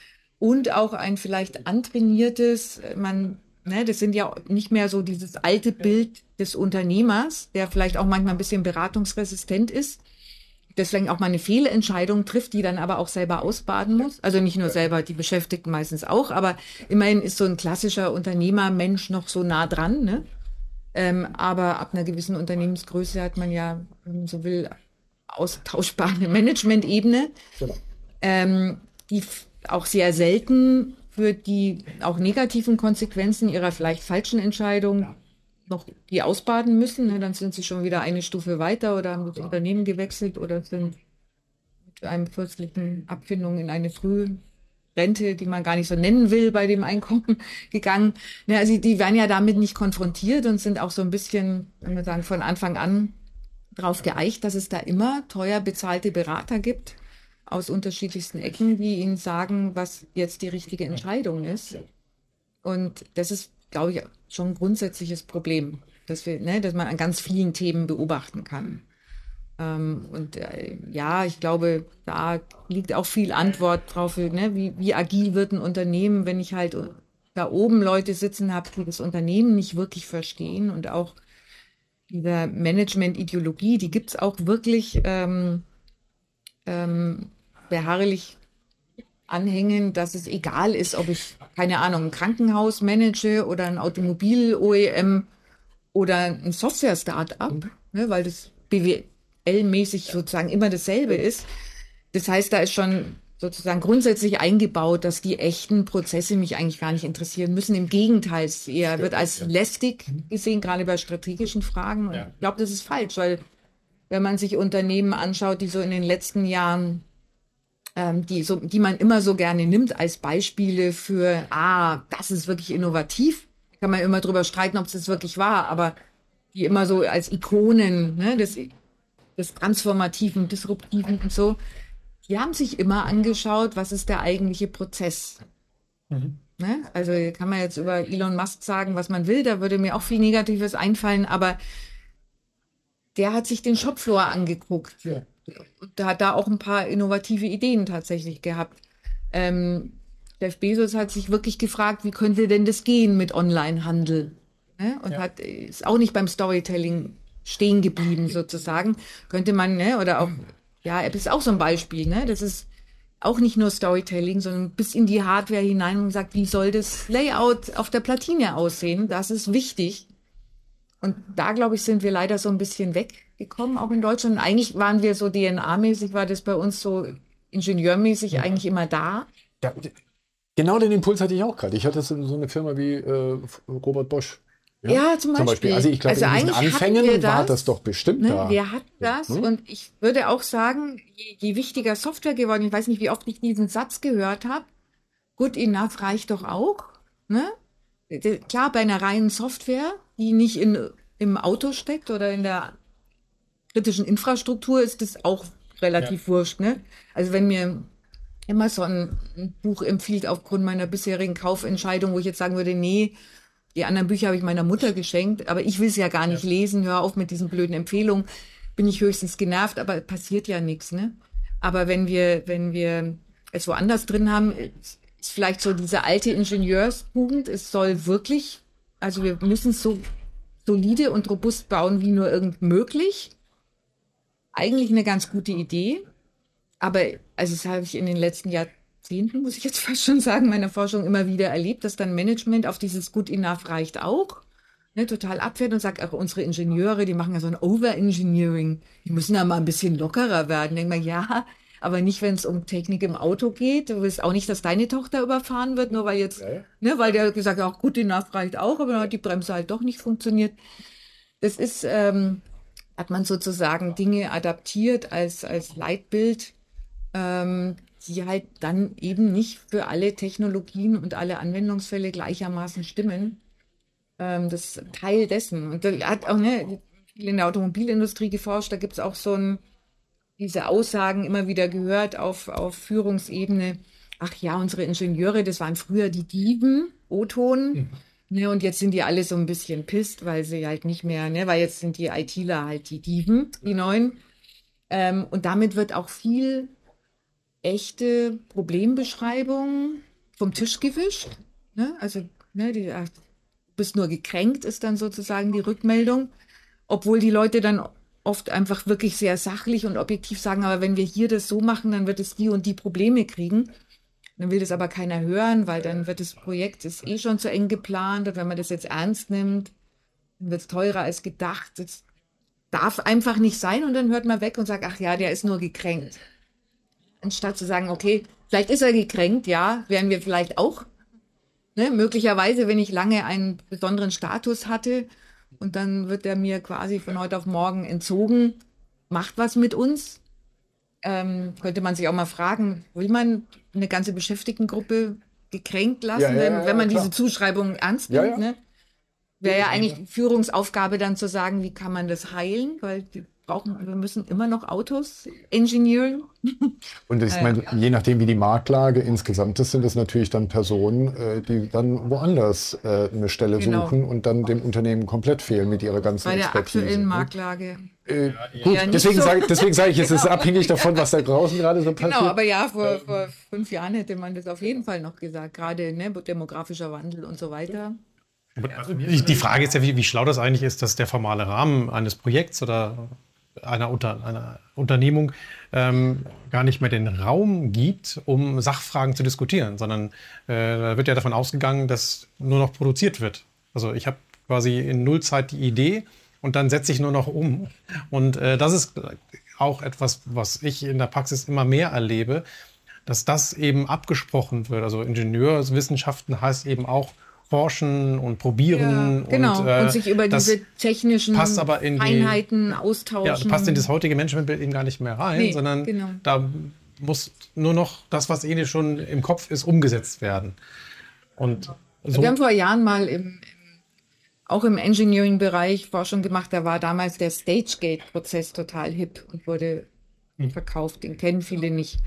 und auch ein vielleicht antrainiertes, man, ne, das sind ja nicht mehr so dieses alte Bild des Unternehmers, der vielleicht auch manchmal ein bisschen beratungsresistent ist, deswegen auch mal eine Fehlentscheidung trifft, die dann aber auch selber ausbaden muss. Also nicht nur selber, die Beschäftigten meistens auch, aber immerhin ist so ein klassischer Unternehmermensch noch so nah dran. Ne? Ähm, aber ab einer gewissen Unternehmensgröße hat man ja, wenn man so will, austauschbare Management-Ebene, Genau. ähm, die f- auch sehr selten für die auch negativen Konsequenzen ihrer vielleicht falschen Entscheidung noch die ausbaden müssen, ne? Dann sind sie schon wieder eine Stufe weiter oder haben das Unternehmen gewechselt oder sind mit einem plötzlichen Abfindung in eine Frührente, die man gar nicht so nennen will, bei dem Einkommen gegangen. Ne, also die werden ja damit nicht konfrontiert und sind auch so ein bisschen, wenn wir sagen, von Anfang an drauf geeicht, dass es da immer teuer bezahlte Berater gibt aus unterschiedlichsten Ecken, die ihnen sagen, was jetzt die richtige Entscheidung ist. Und das ist, glaube ich, schon ein grundsätzliches Problem, dass wir, ne, dass man an ganz vielen Themen beobachten kann. Ähm, und äh, ja, ich glaube, da liegt auch viel Antwort drauf, ne, wie, wie agil wird ein Unternehmen, wenn ich halt da oben Leute sitzen habe, die das Unternehmen nicht wirklich verstehen und auch diese Management-Ideologie, die gibt's auch wirklich ähm, ähm, beharrlich anhängen, dass es egal ist, ob ich, keine Ahnung, ein Krankenhaus manage oder ein Automobil-O E M oder ein Software-Startup, ne, weil das B W L-mäßig sozusagen immer dasselbe ist. Das heißt, da ist schon sozusagen grundsätzlich eingebaut, dass die echten Prozesse mich eigentlich gar nicht interessieren müssen. Im Gegenteil, es eher wird als lästig gesehen, gerade bei strategischen Fragen. Und ich glaube, das ist falsch, weil wenn man sich Unternehmen anschaut, die so in den letzten Jahren ähm, die, so, die man immer so gerne nimmt als Beispiele für, ah, das ist wirklich innovativ. Da kann man immer drüber streiten, ob es das wirklich war, aber die immer so als Ikonen, ne, des, des Transformativen, Disruptiven und so, die haben sich immer angeschaut, was ist der eigentliche Prozess. Mhm. Ne? Also kann man jetzt über Elon Musk sagen, was man will, da würde mir auch viel Negatives einfallen, aber der hat sich den Shopfloor angeguckt. Ja. Und hat da auch ein paar innovative Ideen tatsächlich gehabt. Ähm, Jeff Bezos hat sich wirklich gefragt, wie könnte denn das gehen mit Onlinehandel? Ne? Und Ja. hat, ist auch nicht beim Storytelling stehen geblieben sozusagen. Könnte man, ne? Oder auch, ja, App ist auch so ein Beispiel. Ne? Das ist auch nicht nur Storytelling, sondern bis in die Hardware hinein und sagt, wie soll das Layout auf der Platine aussehen? Das ist wichtig. Und da, glaube ich, sind wir leider so ein bisschen weggekommen, auch in Deutschland. Eigentlich waren wir so D N A-mäßig, war das bei uns so ingenieurmäßig eigentlich immer da. Da, Genau den Impuls hatte ich auch gerade. Ich hatte so so eine Firma wie äh, Robert Bosch. Ja, zum Beispiel. Also ich glaube, Also in diesen eigentlich hatten Anfängen wir war das, das doch bestimmt Ne, da. wir hatten das Hm? und ich würde auch sagen, je, je wichtiger Software geworden, ich weiß nicht, wie oft ich diesen Satz gehört habe, good enough reicht doch auch. Ne? De- Klar, bei einer reinen Software, die nicht in, im Auto steckt oder in der kritischen Infrastruktur, ist das auch relativ wurscht. Ne? Also wenn mir Amazon ein Buch empfiehlt aufgrund meiner bisherigen Kaufentscheidung, wo ich jetzt sagen würde, nee, die anderen Bücher habe ich meiner Mutter geschenkt, aber ich will es ja gar nicht lesen, hör auf mit diesen blöden Empfehlungen, bin ich höchstens genervt, aber passiert ja nichts, ne? Aber wenn wir, wenn wir es woanders drin haben, ist vielleicht so diese alte Ingenieurstugend, es soll wirklich, also wir müssen es so solide und robust bauen wie nur irgend möglich. Eigentlich eine ganz gute Idee, aber also das habe ich in den letzten Jahrzehnten, muss ich jetzt fast schon sagen, meiner Forschung immer wieder erlebt, dass dann Management auf dieses Good Enough reicht auch, ne, total abfährt und sagt, auch unsere Ingenieure, die machen ja so ein Over-Engineering, die müssen da mal ein bisschen lockerer werden. Denkt man, ja, aber nicht, wenn es um Technik im Auto geht. Du willst auch nicht, dass deine Tochter überfahren wird, nur weil jetzt, Ja, ja. ne, weil der gesagt hat, auch Good Enough reicht auch, aber dann hat die Bremse halt doch nicht funktioniert. Das ist, ähm, hat man sozusagen Dinge adaptiert als, als Leitbild, ähm, die halt dann eben nicht für alle Technologien und alle Anwendungsfälle gleichermaßen stimmen. Ähm, das ist Teil dessen. Und da hat auch ne, viel in der Automobilindustrie geforscht, da gibt es auch so ein, diese Aussagen immer wieder gehört auf, auf Führungsebene. Ach ja, unsere Ingenieure, das waren früher die Dieven, O-Ton. Ne, und jetzt sind die alle so ein bisschen pisst, weil sie halt nicht mehr, ne, weil jetzt sind die ITler halt die Dieven, die neuen. Ähm, und damit wird auch viel echte Problembeschreibung vom Tisch gewischt. Ne? Also, ne, die, ach, du bist nur gekränkt, ist dann sozusagen die Rückmeldung. Obwohl die Leute dann oft einfach wirklich sehr sachlich und objektiv sagen, aber wenn wir hier das so machen, dann wird es die und die Probleme kriegen. Dann will das aber keiner hören, weil dann wird das Projekt ist eh schon zu eng geplant und wenn man das jetzt ernst nimmt, dann wird es teurer als gedacht. Das darf einfach nicht sein und dann hört man weg und sagt, ach ja, der ist nur gekränkt. Anstatt zu sagen, okay, vielleicht ist er gekränkt, ja, wären wir vielleicht auch. Ne? Möglicherweise, wenn ich lange einen besonderen Status hatte und dann wird er mir quasi von heute auf morgen entzogen, macht was mit uns. Ähm, könnte man sich auch mal fragen, will man eine ganze Beschäftigtengruppe gekränkt lassen, Ja, ja, wenn, ja, wenn man klar. diese Zuschreibung ernst Ja, nimmt? ja. Ne? Wäre ja eigentlich die Führungsaufgabe dann zu sagen, wie kann man das heilen, weil die brauchen, wir müssen immer noch Autos engineeren. Und ich Ah, ja. meine, je nachdem, wie die Marktlage insgesamt ist, sind es natürlich dann Personen, äh, die dann woanders äh, eine Stelle Genau. suchen und dann dem Unternehmen komplett fehlen mit ihrer ganzen Bei der Expertise. aktuellen ne? Marktlage. Äh, gut, Ja, nicht deswegen so. sage deswegen sag ich, es ist abhängig davon, was da draußen gerade so passiert. Genau, aber ja, vor, vor fünf Jahren hätte man das auf jeden Fall noch gesagt, gerade ne, demografischer Wandel und so weiter. Die, die Frage ist ja, wie, wie schlau das eigentlich ist, dass der formale Rahmen eines Projekts oder einer, Unter, einer Unternehmung ähm, gar nicht mehr den Raum gibt, um Sachfragen zu diskutieren, sondern äh, da wird ja davon ausgegangen, dass nur noch produziert wird. Also ich habe quasi in Nullzeit die Idee und dann setze ich nur noch um. Und äh, das ist auch etwas, was ich in der Praxis immer mehr erlebe, dass das eben abgesprochen wird. Also Ingenieurswissenschaften heißt eben auch forschen und probieren. Ja, genau. Und, äh, und sich über das diese technischen passt aber in die- Einheiten ja, austauschen. das passt in das heutige Managementbild eben gar nicht mehr rein, Nee, sondern genau. da muss nur noch das, was eh schon im Kopf ist, umgesetzt werden. Und so, Wir haben vor Jahren mal im, im, auch im Engineering-Bereich Forschung gemacht. Da war damals der Stage-Gate-Prozess total hip und wurde verkauft. Den kennen viele nicht.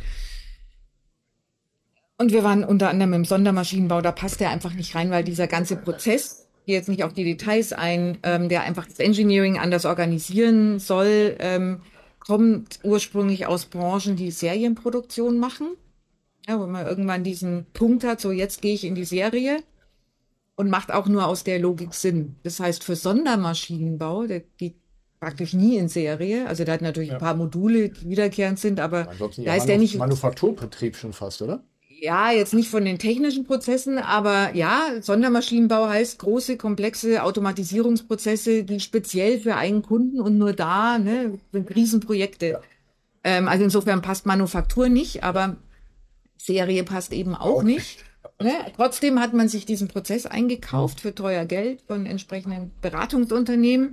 Und wir waren unter anderem im Sondermaschinenbau. Da passt der einfach nicht rein, weil dieser ganze Prozess, ich gehe jetzt nicht auf die Details ein, ähm, der einfach das Engineering anders organisieren soll, ähm, kommt ursprünglich aus Branchen, die Serienproduktion machen. Ja, wo man irgendwann diesen Punkt hat, so jetzt gehe ich in die Serie. Und macht auch nur aus der Logik Sinn. Das heißt, für Sondermaschinenbau, der geht praktisch nie in Serie. Also der hat natürlich ein paar Module, die wiederkehrend sind, aber Ansonsten da ja ist der Manuf- nicht, Manufakturbetrieb schon fast, oder? ja, jetzt nicht von den technischen Prozessen, aber ja, Sondermaschinenbau heißt große, komplexe Automatisierungsprozesse, die speziell für einen Kunden und nur da, ne, sind Riesenprojekte. Ähm, also insofern passt Manufaktur nicht, aber Serie passt eben auch nicht. Ne? Trotzdem hat man sich diesen Prozess eingekauft für teuer Geld von entsprechenden Beratungsunternehmen.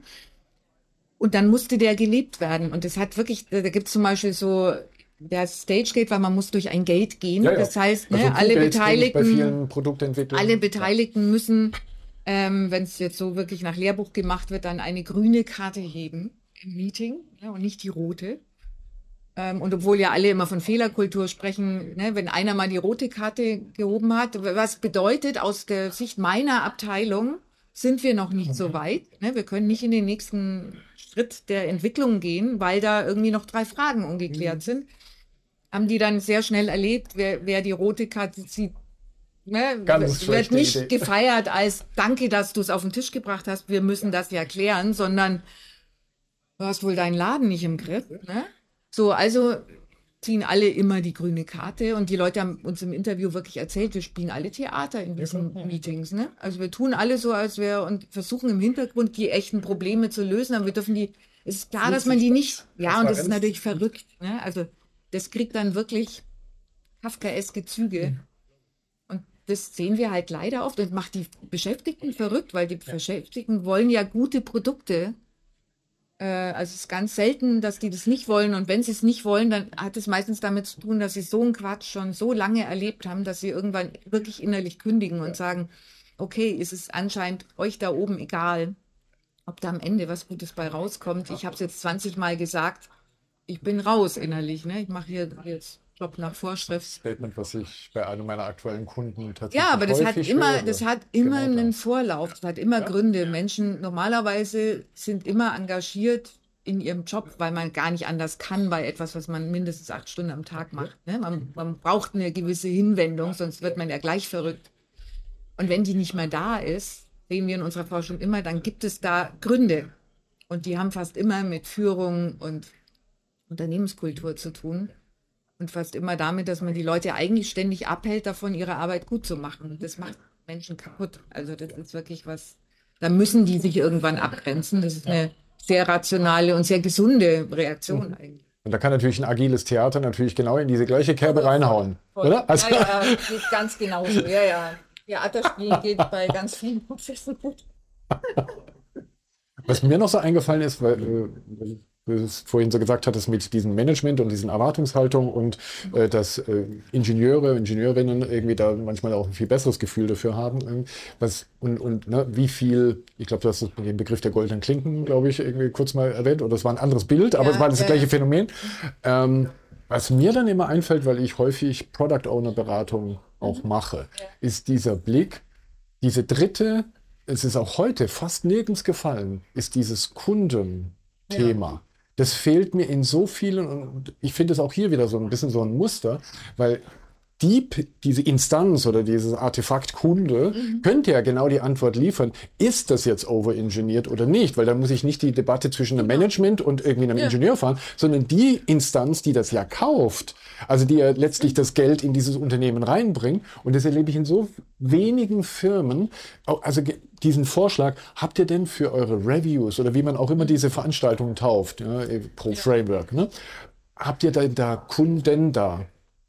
Und dann musste der gelebt werden. Und das hat wirklich, da gibt es zum Beispiel so der Stage-Gate, weil man muss durch ein Gate gehen. Ja, ja. Das heißt, Also ne, alle Geld Beteiligten, bei vielen Produktentwicklungen. alle Beteiligten müssen, ähm, wenn es jetzt so wirklich nach Lehrbuch gemacht wird, dann eine grüne Karte heben im Meeting, ja, und nicht die rote. Ähm, und obwohl ja alle immer von Fehlerkultur sprechen, ne, wenn einer mal die rote Karte gehoben hat, was bedeutet aus der Sicht meiner Abteilung, sind wir noch nicht so weit. Ne? Wir können nicht in den nächsten Schritt der Entwicklung gehen, weil da irgendwie noch drei Fragen ungeklärt sind. Haben die dann sehr schnell erlebt, wer, wer die rote Karte zieht, ne, Ganz wird nicht Idee. gefeiert als Danke, dass du es auf den Tisch gebracht hast, wir müssen das ja klären, sondern du hast wohl deinen Laden nicht im Griff. Ne? So, also ziehen alle immer die grüne Karte und die Leute haben uns im Interview wirklich erzählt, wir spielen alle Theater in diesen Meetings. Ne? Also wir tun alle so, als wir und versuchen im Hintergrund die echten Probleme zu lösen, aber wir dürfen die, es ist klar, dass man die nicht, ja, und das ist natürlich verrückt. Ne? Also das kriegt dann wirklich kafkaeske Züge. Und das sehen wir halt leider oft und macht die Beschäftigten verrückt, weil die Beschäftigten wollen ja gute Produkte. Also es ist ganz selten, dass die das nicht wollen. Und wenn sie es nicht wollen, dann hat es meistens damit zu tun, dass sie so einen Quatsch schon so lange erlebt haben, dass sie irgendwann wirklich innerlich kündigen und sagen, okay, ist es anscheinend euch da oben egal, ob da am Ende was Gutes bei rauskommt. Ich habe es jetzt zwanzig Mal gesagt, ich bin raus innerlich. Ne? Ich mache hier jetzt Job nach Vorschrift. Statement, was ich bei einem meiner aktuellen Kunden tatsächlich Ja, aber das hat häufig immer, höre. das hat immer Genau einen das. Vorlauf, das hat immer Gründe. Menschen normalerweise sind immer engagiert in ihrem Job, weil man gar nicht anders kann bei etwas, was man mindestens acht Stunden am Tag macht. Ne? Man, man braucht eine gewisse Hinwendung, sonst wird man ja gleich verrückt. Und wenn die nicht mehr da ist, sehen wir in unserer Forschung immer, dann gibt es da Gründe. Und die haben fast immer mit Führung und Unternehmenskultur zu tun. Und fast immer damit, dass man die Leute eigentlich ständig abhält, davon ihre Arbeit gut zu machen. Und das macht Menschen kaputt. Also das ist wirklich was, da müssen die sich irgendwann abgrenzen. Das ist eine sehr rationale und sehr gesunde Reaktion eigentlich. Und da kann natürlich ein agiles Theater natürlich genau in diese gleiche Kerbe reinhauen. Voll. Oder? Also, ja, ja, geht ganz genauso. Ja, ja. Theaterspielen geht bei ganz vielen Prozessen gut. was mir noch so eingefallen ist, weil äh, du es vorhin so gesagt hattest, mit diesem Management und diesen Erwartungshaltung und äh, dass äh, Ingenieure, Ingenieurinnen irgendwie da manchmal auch ein viel besseres Gefühl dafür haben. Äh, was, und und ne, wie viel, ich glaube, du hast den Begriff der goldenen Klinken, glaube ich, irgendwie kurz mal erwähnt, oder es war ein anderes Bild, aber Ja, es war das ja, gleiche ja. Phänomen. Ähm, was mir dann immer einfällt, weil ich häufig Product Owner Beratung auch mache, ist dieser Blick, diese dritte, es ist auch heute fast nirgends gefallen, ist dieses Kundenthema. Das fehlt mir in so vielen, und ich finde es auch hier wieder so ein bisschen so ein Muster, weil die, diese Instanz oder dieses Artefakt Kunde mhm. könnte ja genau die Antwort liefern, ist das jetzt overengineert oder nicht? Weil da muss ich nicht die Debatte zwischen einem Management und irgendwie einem ja. Ingenieur fahren, sondern die Instanz, die das ja kauft, also die ja letztlich das Geld in dieses Unternehmen reinbringt. Und das erlebe ich in so wenigen Firmen. Also diesen Vorschlag, habt ihr denn für eure Reviews oder wie man auch immer diese Veranstaltungen tauft, ja, pro ja. Framework, ne? Habt ihr da, da Kunden da?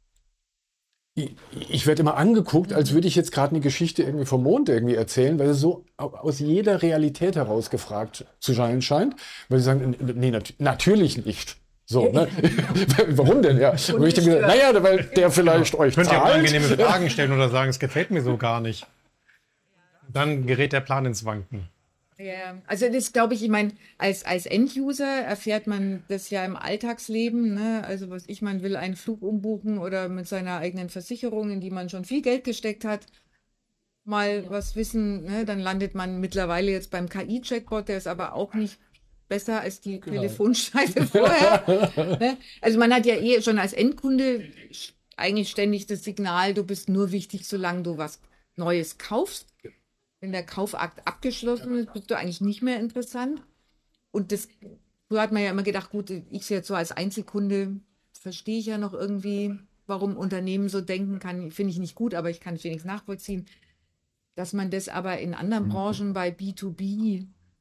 Ich, ich werde immer angeguckt, als würde ich jetzt gerade eine Geschichte irgendwie vom Mond irgendwie erzählen, weil es so aus jeder Realität heraus gefragt zu sein scheint. Weil sie sagen, nee, nat- natürlich nicht. So, ne? Warum denn? Ja. Und ich denke, naja, weil der vielleicht euch Könnt ihr auch zahlt. angenehme Fragen stellen oder sagen, es gefällt mir so gar nicht. Dann gerät der Plan ins Wanken. Ja, also das glaube ich, ich meine, als, als End-User erfährt man das ja im Alltagsleben, ne? Also was ich, man will einen Flug umbuchen oder mit seiner eigenen Versicherung, in die man schon viel Geld gesteckt hat, mal was wissen, ne? Dann landet man mittlerweile jetzt beim K I-Chatbot, der ist aber auch nicht besser als die genau. Telefonschleife vorher. Ne? Also man hat ja eh schon als Endkunde eigentlich ständig das Signal, du bist nur wichtig, solange du was Neues kaufst. Wenn der Kaufakt abgeschlossen ist, bist du eigentlich nicht mehr interessant. Und das, so hat man ja immer gedacht, gut, ich jetzt so als Einzelkunde verstehe ich ja noch irgendwie, warum Unternehmen so denken kann, finde ich nicht gut, aber ich kann es wenigstens nachvollziehen. Dass man das aber in anderen mhm. Branchen bei B zwei B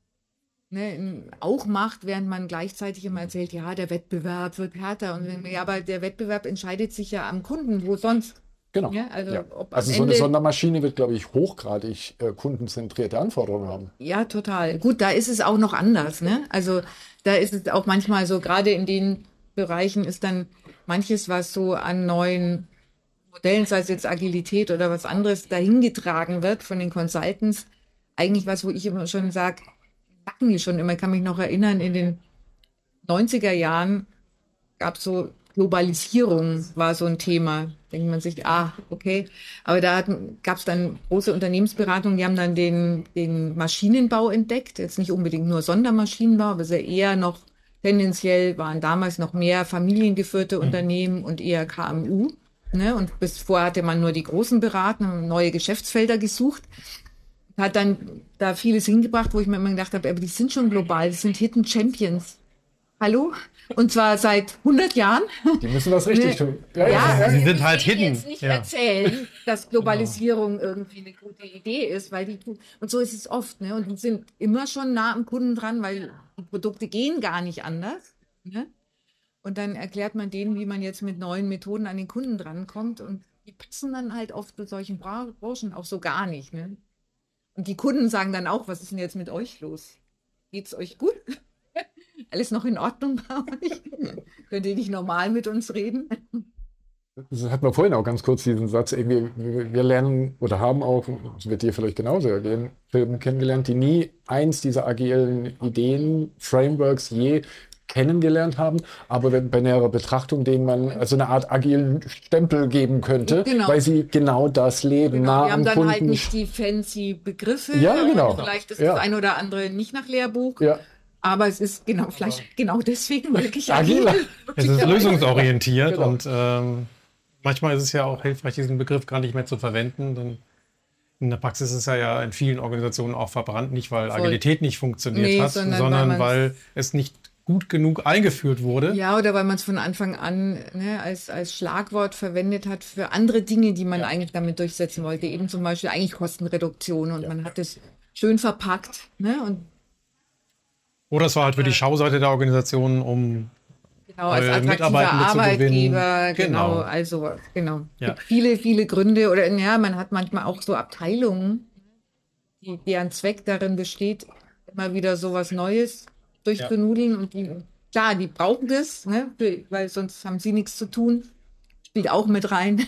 ne, auch macht, während man gleichzeitig immer erzählt, ja, der Wettbewerb wird härter. Und ja, aber der Wettbewerb entscheidet sich ja am Kunden, wo sonst. Genau. Ja, also Ja. ob Also am so eine Ende- Sondermaschine wird, glaube ich, hochgradig äh, kundenzentrierte Anforderungen haben. Ja, total. Gut, da ist es auch noch anders, ne? Also da ist es auch manchmal so, gerade in den Bereichen ist dann manches, was so an neuen Modellen, sei es jetzt Agilität oder was anderes, dahingetragen wird von den Consultants, eigentlich was, wo ich immer schon sage, backen die schon immer. Ich kann mich noch erinnern, in den neunziger Jahren gab es so Globalisierung, war so ein Thema. Denkt man sich, ah, okay. Aber da gab es dann große Unternehmensberatungen, die haben dann den, den Maschinenbau entdeckt. Jetzt nicht unbedingt nur Sondermaschinenbau, aber sehr eher noch, tendenziell waren damals noch mehr familiengeführte Unternehmen und eher K M U. Ne? Und bis vorher hatte man nur die Großen beraten und neue Geschäftsfelder gesucht. Hat dann da vieles hingebracht, wo ich mir immer gedacht habe, aber die sind schon global, das sind Hidden Champions. Hallo? Und zwar seit hundert Jahren. Die müssen das richtig tun. Ja, ja, Sie ich sind halt will hidden. jetzt nicht Ja. erzählen, dass Globalisierung irgendwie eine gute Idee ist, weil die tun, und so ist es oft, ne? Und die sind immer schon nah am Kunden dran, weil die Produkte gehen gar nicht anders, ne? Und dann erklärt man denen, wie man jetzt mit neuen Methoden an den Kunden drankommt, und die passen dann halt oft mit solchen Bra- Branchen auch so gar nicht, ne? Und die Kunden sagen dann auch, was ist denn jetzt mit euch los? Geht's euch gut? Alles noch in Ordnung bei euch? Könnt ihr nicht normal mit uns reden? Das hatten wir vorhin auch ganz kurz diesen Satz, irgendwie, wir wir lernen oder haben auch, das wird dir vielleicht genauso ergehen, Firmen kennengelernt, die nie eins dieser agilen Ideen, Frameworks je kennengelernt haben, aber wenn bei näherer Betrachtung, denen man also eine Art agilen Stempel geben könnte, Genau. weil sie genau das leben, Genau, nah wir haben am dann Kunden. halt nicht die fancy Begriffe. Ja, genau. Vielleicht ist Ja. das ein oder andere nicht nach Lehrbuch. Ja, Aber es ist genau, vielleicht genau deswegen wirklich Agiler. Es ist lösungsorientiert Genau. und ähm, manchmal ist es ja auch hilfreich, diesen Begriff gar nicht mehr zu verwenden. Denn in der Praxis ist er ja in vielen Organisationen auch verbrannt, nicht weil Voll. Agilität nicht funktioniert Nee, hat, sondern sondern, weil weil, man's- es nicht gut genug eingeführt wurde. Ja, oder weil man es von Anfang an ne, als, als Schlagwort verwendet hat für andere Dinge, die man eigentlich damit durchsetzen wollte. Eben zum Beispiel eigentlich Kostenreduktion, und man hat es schön verpackt. Ne, und Oder es war halt für die Schauseite der Organisation, um genau, als Äh, attraktiver Mitarbeitende zu Arbeitgeber, gewinnen. genau, Genau. also, genau. Ja. Gibt viele, viele Gründe, oder ja, man hat manchmal auch so Abteilungen, die, deren Zweck darin besteht, immer wieder sowas Neues durchzunudeln, und die, klar, die brauchen das, ne, für, weil sonst haben sie nichts zu tun, spielt auch mit rein.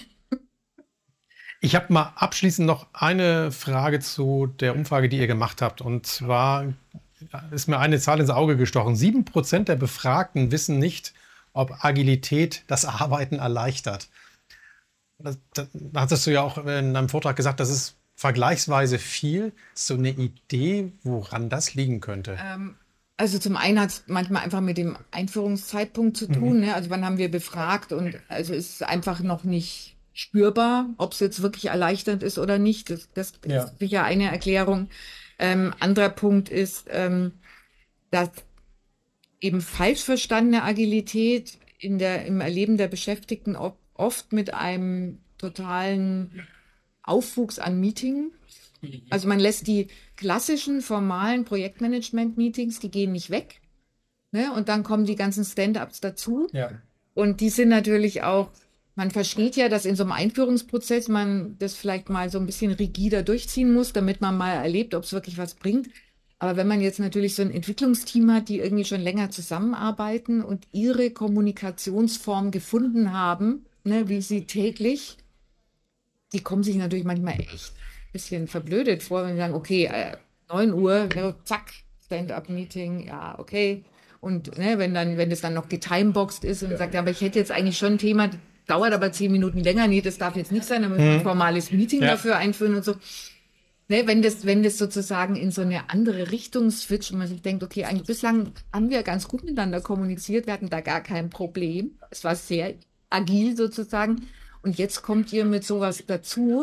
Ich habe mal abschließend noch eine Frage zu der Umfrage, die ihr gemacht habt. Und zwar ist mir eine Zahl ins Auge gestochen. Sieben Prozent der Befragten wissen nicht, ob Agilität das Arbeiten erleichtert. Das, das, da hattest du ja auch in deinem Vortrag gesagt, das ist vergleichsweise viel. So eine Idee, woran das liegen könnte? Ähm, Also zum einen hat es manchmal einfach mit dem Einführungszeitpunkt zu tun. Ne? Also wann haben wir befragt, und also ist es einfach noch nicht spürbar, ob es jetzt wirklich erleichternd ist oder nicht. Das, das Ja. ist sicher eine Erklärung. Ähm, anderer Punkt ist, ähm, dass eben falsch verstandene Agilität in der, im Erleben der Beschäftigten ob, oft mit einem totalen Aufwuchs an Meetings. Also man lässt die klassischen formalen Projektmanagement-Meetings, die gehen nicht weg. Ne? Und dann kommen die ganzen Stand-ups dazu. Ja. Und die sind natürlich auch, man versteht ja, dass in so einem Einführungsprozess man das vielleicht mal so ein bisschen rigider durchziehen muss, damit man mal erlebt, ob es wirklich was bringt. Aber wenn man jetzt natürlich so ein Entwicklungsteam hat, die irgendwie schon länger zusammenarbeiten und ihre Kommunikationsform gefunden haben, ne, wie sie täglich, die kommen sich natürlich manchmal echt ein bisschen verblödet vor, wenn sie sagen, okay, äh, neun Uhr, ja, zack, Stand-up-Meeting, ja, okay. Und ne, wenn dann, wenn das dann noch getimeboxt ist und sagt, ja, aber ich hätte jetzt eigentlich schon ein Thema, dauert aber zehn Minuten länger, nee, das darf jetzt nicht sein, dann müssen wir ein formales Meeting Ja. dafür einführen und so. Ne, wenn das, wenn das sozusagen in so eine andere Richtung switcht und man sich denkt, okay, eigentlich bislang haben wir ganz gut miteinander kommuniziert, wir hatten da gar kein Problem. Es war sehr agil sozusagen. Und jetzt kommt ihr mit sowas dazu,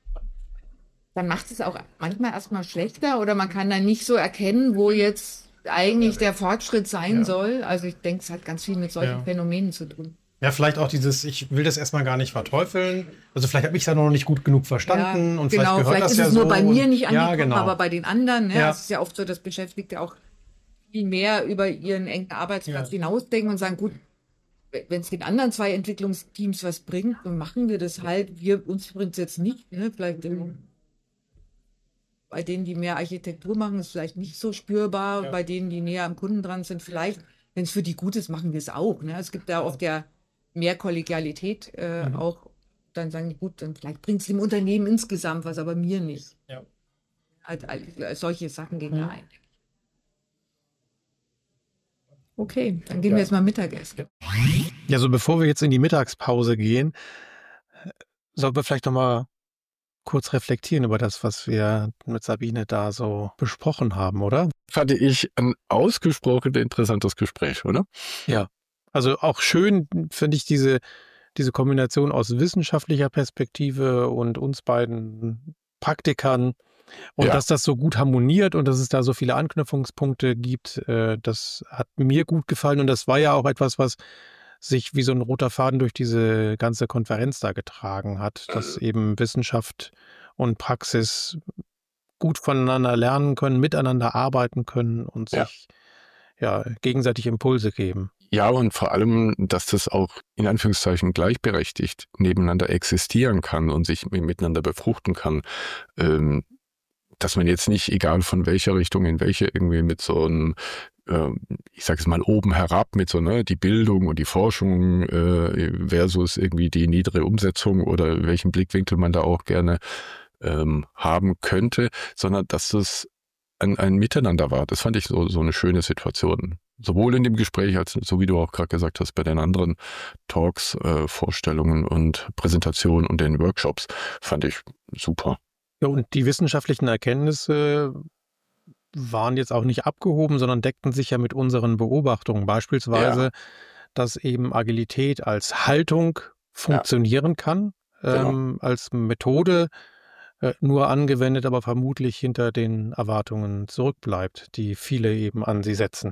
dann macht es auch manchmal erstmal schlechter, oder man kann dann nicht so erkennen, wo jetzt eigentlich der Fortschritt sein soll. Also ich denke, es hat ganz viel mit solchen Ja. Phänomenen zu tun. Ja, vielleicht auch dieses, ich will das erstmal gar nicht verteufeln. Also vielleicht habe ich es ja noch nicht gut genug verstanden und vielleicht genau, gehört vielleicht das ist ja es nur so. bei mir und, nicht angekommen, ja, genau. aber bei den anderen. Ne? Ja. Es ist ja oft so, dass Beschäftigte auch viel mehr über ihren engen Arbeitsplatz Ja. hinausdenken und sagen, gut, wenn es den anderen zwei Entwicklungsteams was bringt, dann machen wir das halt. Wir, uns bringt es jetzt nicht. Ne? Vielleicht im, bei denen, die mehr Architektur machen, ist es vielleicht nicht so spürbar. Ja. Bei denen, die näher am Kunden dran sind, vielleicht, wenn es für die gut ist, machen wir es auch. Ne? Es gibt da oft ja mehr Kollegialität äh, mhm. auch. Dann sagen die, gut, dann vielleicht bringt es dem Unternehmen insgesamt was, aber mir nicht. Ja. Halt, halt, solche Sachen gegen mhm. ein. Okay, dann gehen ja. wir jetzt mal Mittagessen. Ja, so bevor wir jetzt in die Mittagspause gehen, sollten wir vielleicht noch mal kurz reflektieren über das, was wir mit Sabine da so besprochen haben, oder? Fand ich ein ausgesprochen interessantes Gespräch, oder? Ja, also auch schön finde ich diese, diese Kombination aus wissenschaftlicher Perspektive und uns beiden Praktikern. Und ja. dass das so gut harmoniert und dass es da so viele Anknüpfungspunkte gibt, äh, das hat mir gut gefallen. Und das war ja auch etwas, was sich wie so ein roter Faden durch diese ganze Konferenz da getragen hat, dass eben Wissenschaft und Praxis gut voneinander lernen können, miteinander arbeiten können und ja. sich ja, gegenseitig Impulse geben. Ja, und vor allem, dass das auch in Anführungszeichen gleichberechtigt nebeneinander existieren kann und sich miteinander befruchten kann. Ähm, dass man jetzt nicht, egal von welcher Richtung in welche, irgendwie mit so einem, äh, ich sage es mal oben herab, mit so, ne, die Bildung und die Forschung äh, versus irgendwie die niedere Umsetzung oder welchen Blickwinkel man da auch gerne ähm, haben könnte, sondern dass das ein, ein Miteinander war. Das fand ich so, so eine schöne Situation. Sowohl in dem Gespräch als, so wie du auch gerade gesagt hast, bei den anderen Talks, äh, Vorstellungen und Präsentationen und den Workshops fand ich super. Ja, und die wissenschaftlichen Erkenntnisse waren jetzt auch nicht abgehoben, sondern deckten sich ja mit unseren Beobachtungen. Beispielsweise, ja. dass eben Agilität als Haltung funktionieren ja. kann, genau. ähm, als Methode äh, nur angewendet, aber vermutlich hinter den Erwartungen zurückbleibt, die viele eben an sie setzen.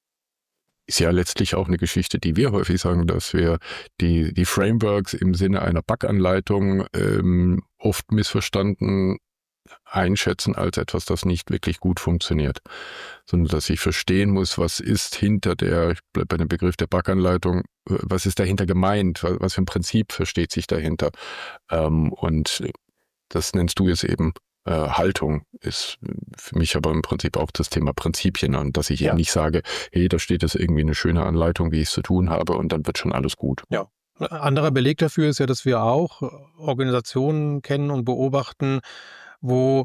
Ist ja letztlich auch eine Geschichte, die wir häufig sagen, dass wir die, die Frameworks im Sinne einer Backanleitung ähm, oft missverstanden einschätzen als etwas, das nicht wirklich gut funktioniert, sondern dass ich verstehen muss, was ist hinter der, ich bleibe bei dem Begriff der Backanleitung, was ist dahinter gemeint, was für ein Prinzip versteht sich dahinter. Ähm, und das nennst du jetzt eben Äh, Haltung, ist für mich aber im Prinzip auch das Thema Prinzipien und dass ich ja. eben nicht sage, hey, da steht jetzt irgendwie eine schöne Anleitung, wie ich es zu tun habe und dann wird schon alles gut. Ja. Ein anderer Beleg dafür ist ja, dass wir auch Organisationen kennen und beobachten, wo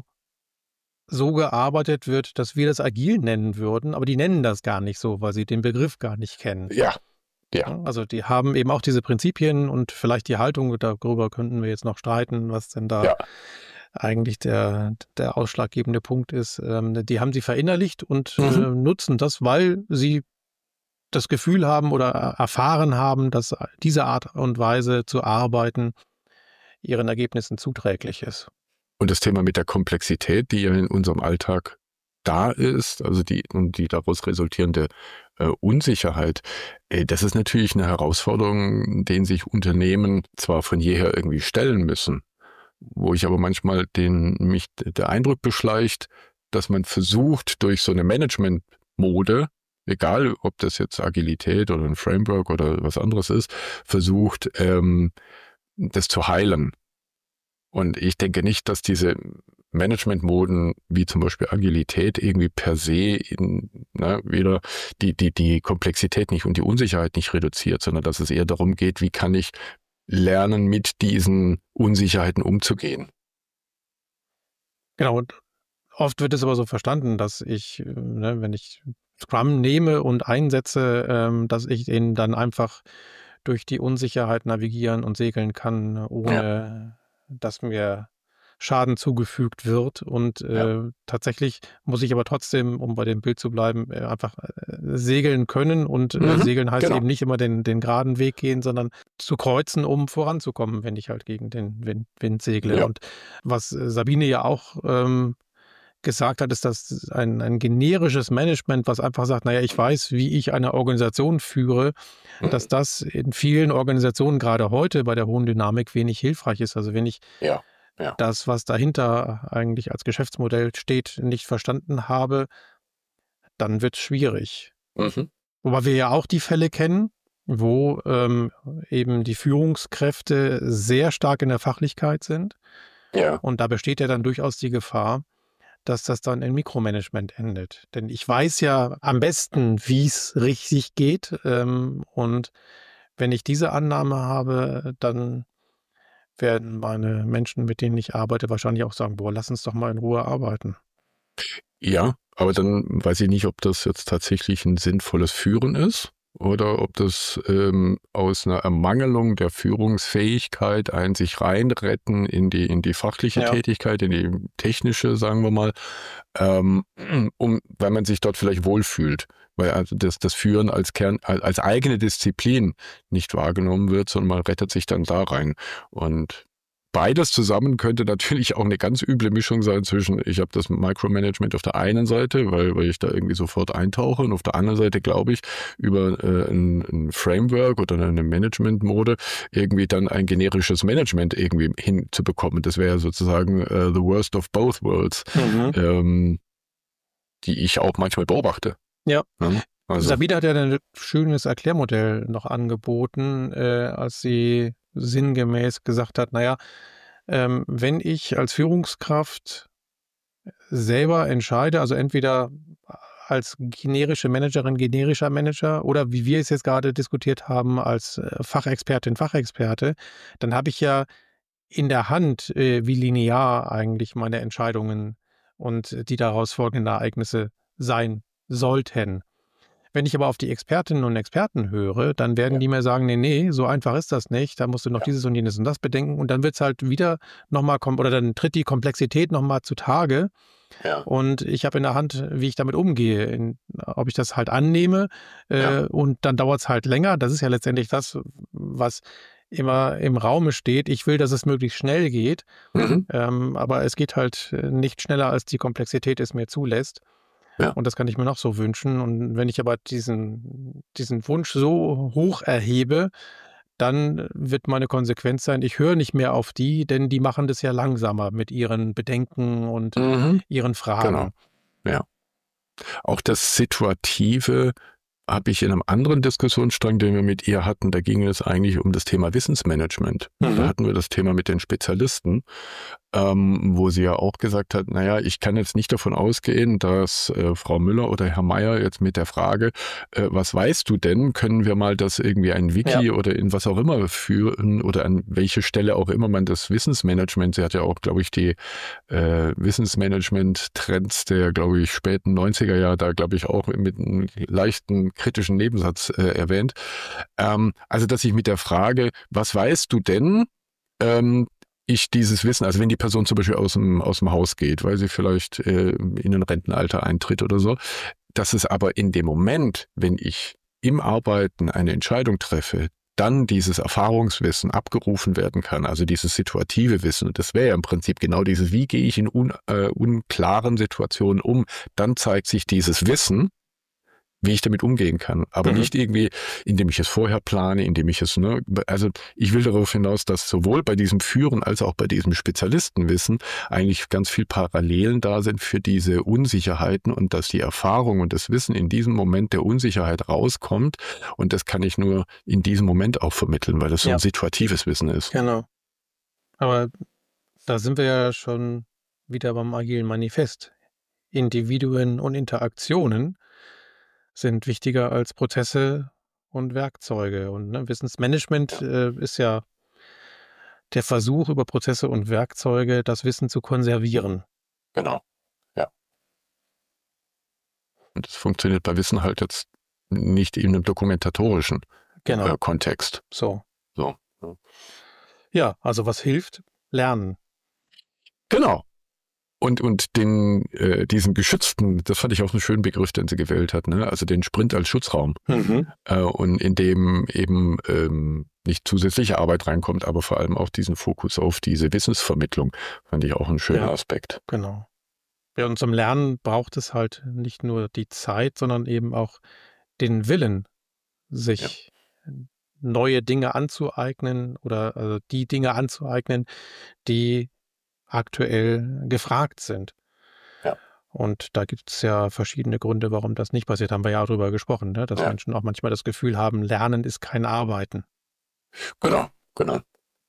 so gearbeitet wird, dass wir das agil nennen würden, aber die nennen das gar nicht so, weil sie den Begriff gar nicht kennen. Ja. Ja. Also die haben eben auch diese Prinzipien und vielleicht die Haltung, darüber könnten wir jetzt noch streiten, was denn da ja. eigentlich der, der ausschlaggebende Punkt ist. Ähm, die haben sie verinnerlicht und mhm. äh, nutzen das, weil sie das Gefühl haben oder erfahren haben, dass diese Art und Weise zu arbeiten ihren Ergebnissen zuträglich ist. Und das Thema mit der Komplexität, die ja in unserem Alltag da ist, also die, die daraus resultierende äh, Unsicherheit, äh, das ist natürlich eine Herausforderung, denen sich Unternehmen zwar von jeher irgendwie stellen müssen, wo ich aber manchmal den, mich der Eindruck beschleicht, dass man versucht, durch so eine Management-Mode, egal ob das jetzt Agilität oder ein Framework oder was anderes ist, versucht, ähm, das zu heilen. Und ich denke nicht, dass diese Management-Moden wie zum Beispiel Agilität irgendwie per se in, na, wieder die, die, die Komplexität nicht und die Unsicherheit nicht reduziert, sondern dass es eher darum geht, wie kann ich lernen, mit diesen Unsicherheiten umzugehen. Genau, und oft wird es aber so verstanden, dass ich, ne, wenn ich Scrum nehme und einsetze, ähm, dass ich den dann einfach durch die Unsicherheit navigieren und segeln kann, ohne ja. dass mir Schaden zugefügt wird. Und äh, ja. tatsächlich muss ich aber trotzdem, um bei dem Bild zu bleiben, äh, einfach äh, segeln können. Und äh, mhm, segeln heißt genau. eben nicht immer den, den geraden Weg gehen, sondern zu kreuzen, um voranzukommen, wenn ich halt gegen den Wind, Wind segle. Ja. Und was äh, Sabine ja auch ähm, gesagt hat, ist, dass ein, ein generisches Management, was einfach sagt, naja, ich weiß, wie ich eine Organisation führe, mhm. dass das in vielen Organisationen gerade heute bei der hohen Dynamik wenig hilfreich ist. Also wenn ich ja. Ja. das, was dahinter eigentlich als Geschäftsmodell steht, nicht verstanden habe, dann wird es schwierig. Mhm. Wobei wir ja auch die Fälle kennen, wo ähm, eben die Führungskräfte sehr stark in der Fachlichkeit sind. Ja. Und da besteht ja dann durchaus die Gefahr, dass das dann in Mikromanagement endet. Denn ich weiß ja am besten, wie es richtig geht. Ähm, und wenn ich diese Annahme habe, dann werden meine Menschen, mit denen ich arbeite, wahrscheinlich auch sagen, boah, lass uns doch mal in Ruhe arbeiten. Ja, aber dann weiß ich nicht, ob das jetzt tatsächlich ein sinnvolles Führen ist oder ob das ähm, aus einer Ermangelung der Führungsfähigkeit, ein sich reinretten in die in die fachliche Ja. Tätigkeit, in die technische, sagen wir mal, ähm, um, weil man sich dort vielleicht wohlfühlt, weil also das, das Führen als Kern, als eigene Disziplin nicht wahrgenommen wird, sondern man rettet sich dann da rein. Und beides zusammen könnte natürlich auch eine ganz üble Mischung sein zwischen, ich habe das Micromanagement auf der einen Seite, weil, weil ich da irgendwie sofort eintauche, und auf der anderen Seite glaube ich, über äh, ein, ein Framework oder eine Management-Mode irgendwie dann ein generisches Management irgendwie hinzubekommen. Das wäre sozusagen uh, the worst of both worlds, Mhm. ähm, die ich auch manchmal beobachte. Ja. Ja, also, Sabine hat ja ein schönes Erklärmodell noch angeboten, äh, als sie sinngemäß gesagt hat, naja, ähm, wenn ich als Führungskraft selber entscheide, also entweder als generische Managerin, generischer Manager oder wie wir es jetzt gerade diskutiert haben, als äh, Fachexpertin, Fachexperte, dann habe ich ja in der Hand, äh, wie linear eigentlich meine Entscheidungen und die daraus folgenden Ereignisse sein sollten. Wenn ich aber auf die Expertinnen und Experten höre, dann werden Ja. die mir sagen, nee, nee, so einfach ist das nicht. Da musst du noch Ja. dieses und jenes und das bedenken. Und dann wird es halt wieder nochmal, oder dann tritt die Komplexität nochmal zutage. ja. Und ich habe in der Hand, wie ich damit umgehe, in, ob ich das halt annehme. Äh, Ja. Und dann dauert es halt länger. Das ist ja letztendlich das, was immer im Raume steht. Ich will, dass es möglichst schnell geht. Mhm. Ähm, aber es geht halt nicht schneller, als die Komplexität es mir zulässt. Ja. Und das kann ich mir noch so wünschen. Und wenn ich aber diesen, diesen Wunsch so hoch erhebe, dann wird meine Konsequenz sein, ich höre nicht mehr auf die, denn die machen das ja langsamer mit ihren Bedenken und Mhm. ihren Fragen. Genau. Ja. Auch das Situative habe ich in einem anderen Diskussionsstrang, den wir mit ihr hatten, da ging es eigentlich um das Thema Wissensmanagement. Mhm. Da hatten wir das Thema mit den Spezialisten, ähm, wo sie ja auch gesagt hat, naja, ich kann jetzt nicht davon ausgehen, dass äh, Frau Müller oder Herr Meier jetzt mit der Frage, äh, was weißt du denn, können wir mal das irgendwie ein Wiki Ja. oder in was auch immer führen oder an welche Stelle auch immer man das Wissensmanagement, sie hat ja auch, glaube ich, die äh, Wissensmanagement-Trends der, glaube ich, späten neunziger Jahre da, glaube ich, auch mit einem leichten kritischen Nebensatz äh, erwähnt. Ähm, also, dass ich mit der Frage, was weißt du denn, ähm, ich dieses Wissen, also wenn die Person zum Beispiel aus dem, aus dem Haus geht, weil sie vielleicht äh, in ein Rentenalter eintritt oder so, dass es aber in dem Moment, wenn ich im Arbeiten eine Entscheidung treffe, dann dieses Erfahrungswissen abgerufen werden kann, also dieses situative Wissen. Und das wäre ja im Prinzip genau dieses, wie gehe ich in un, äh, unklaren Situationen um, dann zeigt sich dieses Wissen, wie ich damit umgehen kann. Aber Mhm. nicht irgendwie, indem ich es vorher plane, indem ich es, ne, also ich will darauf hinaus, dass sowohl bei diesem Führen als auch bei diesem Spezialistenwissen eigentlich ganz viel Parallelen da sind für diese Unsicherheiten und dass die Erfahrung und das Wissen in diesem Moment der Unsicherheit rauskommt, und das kann ich nur in diesem Moment auch vermitteln, weil das so Ja. ein situatives Wissen ist. Genau. Aber da sind wir ja schon wieder beim agilen Manifest. Individuen und Interaktionen sind wichtiger als Prozesse und Werkzeuge. Und ne, Wissensmanagement äh, ist ja der Versuch, über Prozesse und Werkzeuge das Wissen zu konservieren. Genau, ja. Und das funktioniert bei Wissen halt jetzt nicht in einem dokumentatorischen Genau. äh, Kontext. So. So. Ja, also was hilft? Lernen. Genau. Und, und den, äh, diesen geschützten, das fand ich auch einen schönen Begriff, den sie gewählt hat, ne? Also den Sprint als Schutzraum. Mhm. Äh, und in dem eben ähm, nicht zusätzliche Arbeit reinkommt, aber vor allem auch diesen Fokus auf diese Wissensvermittlung, fand ich auch einen schönen Ja. Aspekt. Genau. Ja, und zum Lernen braucht es halt nicht nur die Zeit, sondern eben auch den Willen, sich neue Dinge anzueignen oder also die Dinge anzueignen, die aktuell gefragt sind. Ja. Und da gibt es ja verschiedene Gründe, warum das nicht passiert. Haben wir ja darüber gesprochen, ne? Dass Ja. Menschen auch manchmal das Gefühl haben, Lernen ist kein Arbeiten. Genau, genau.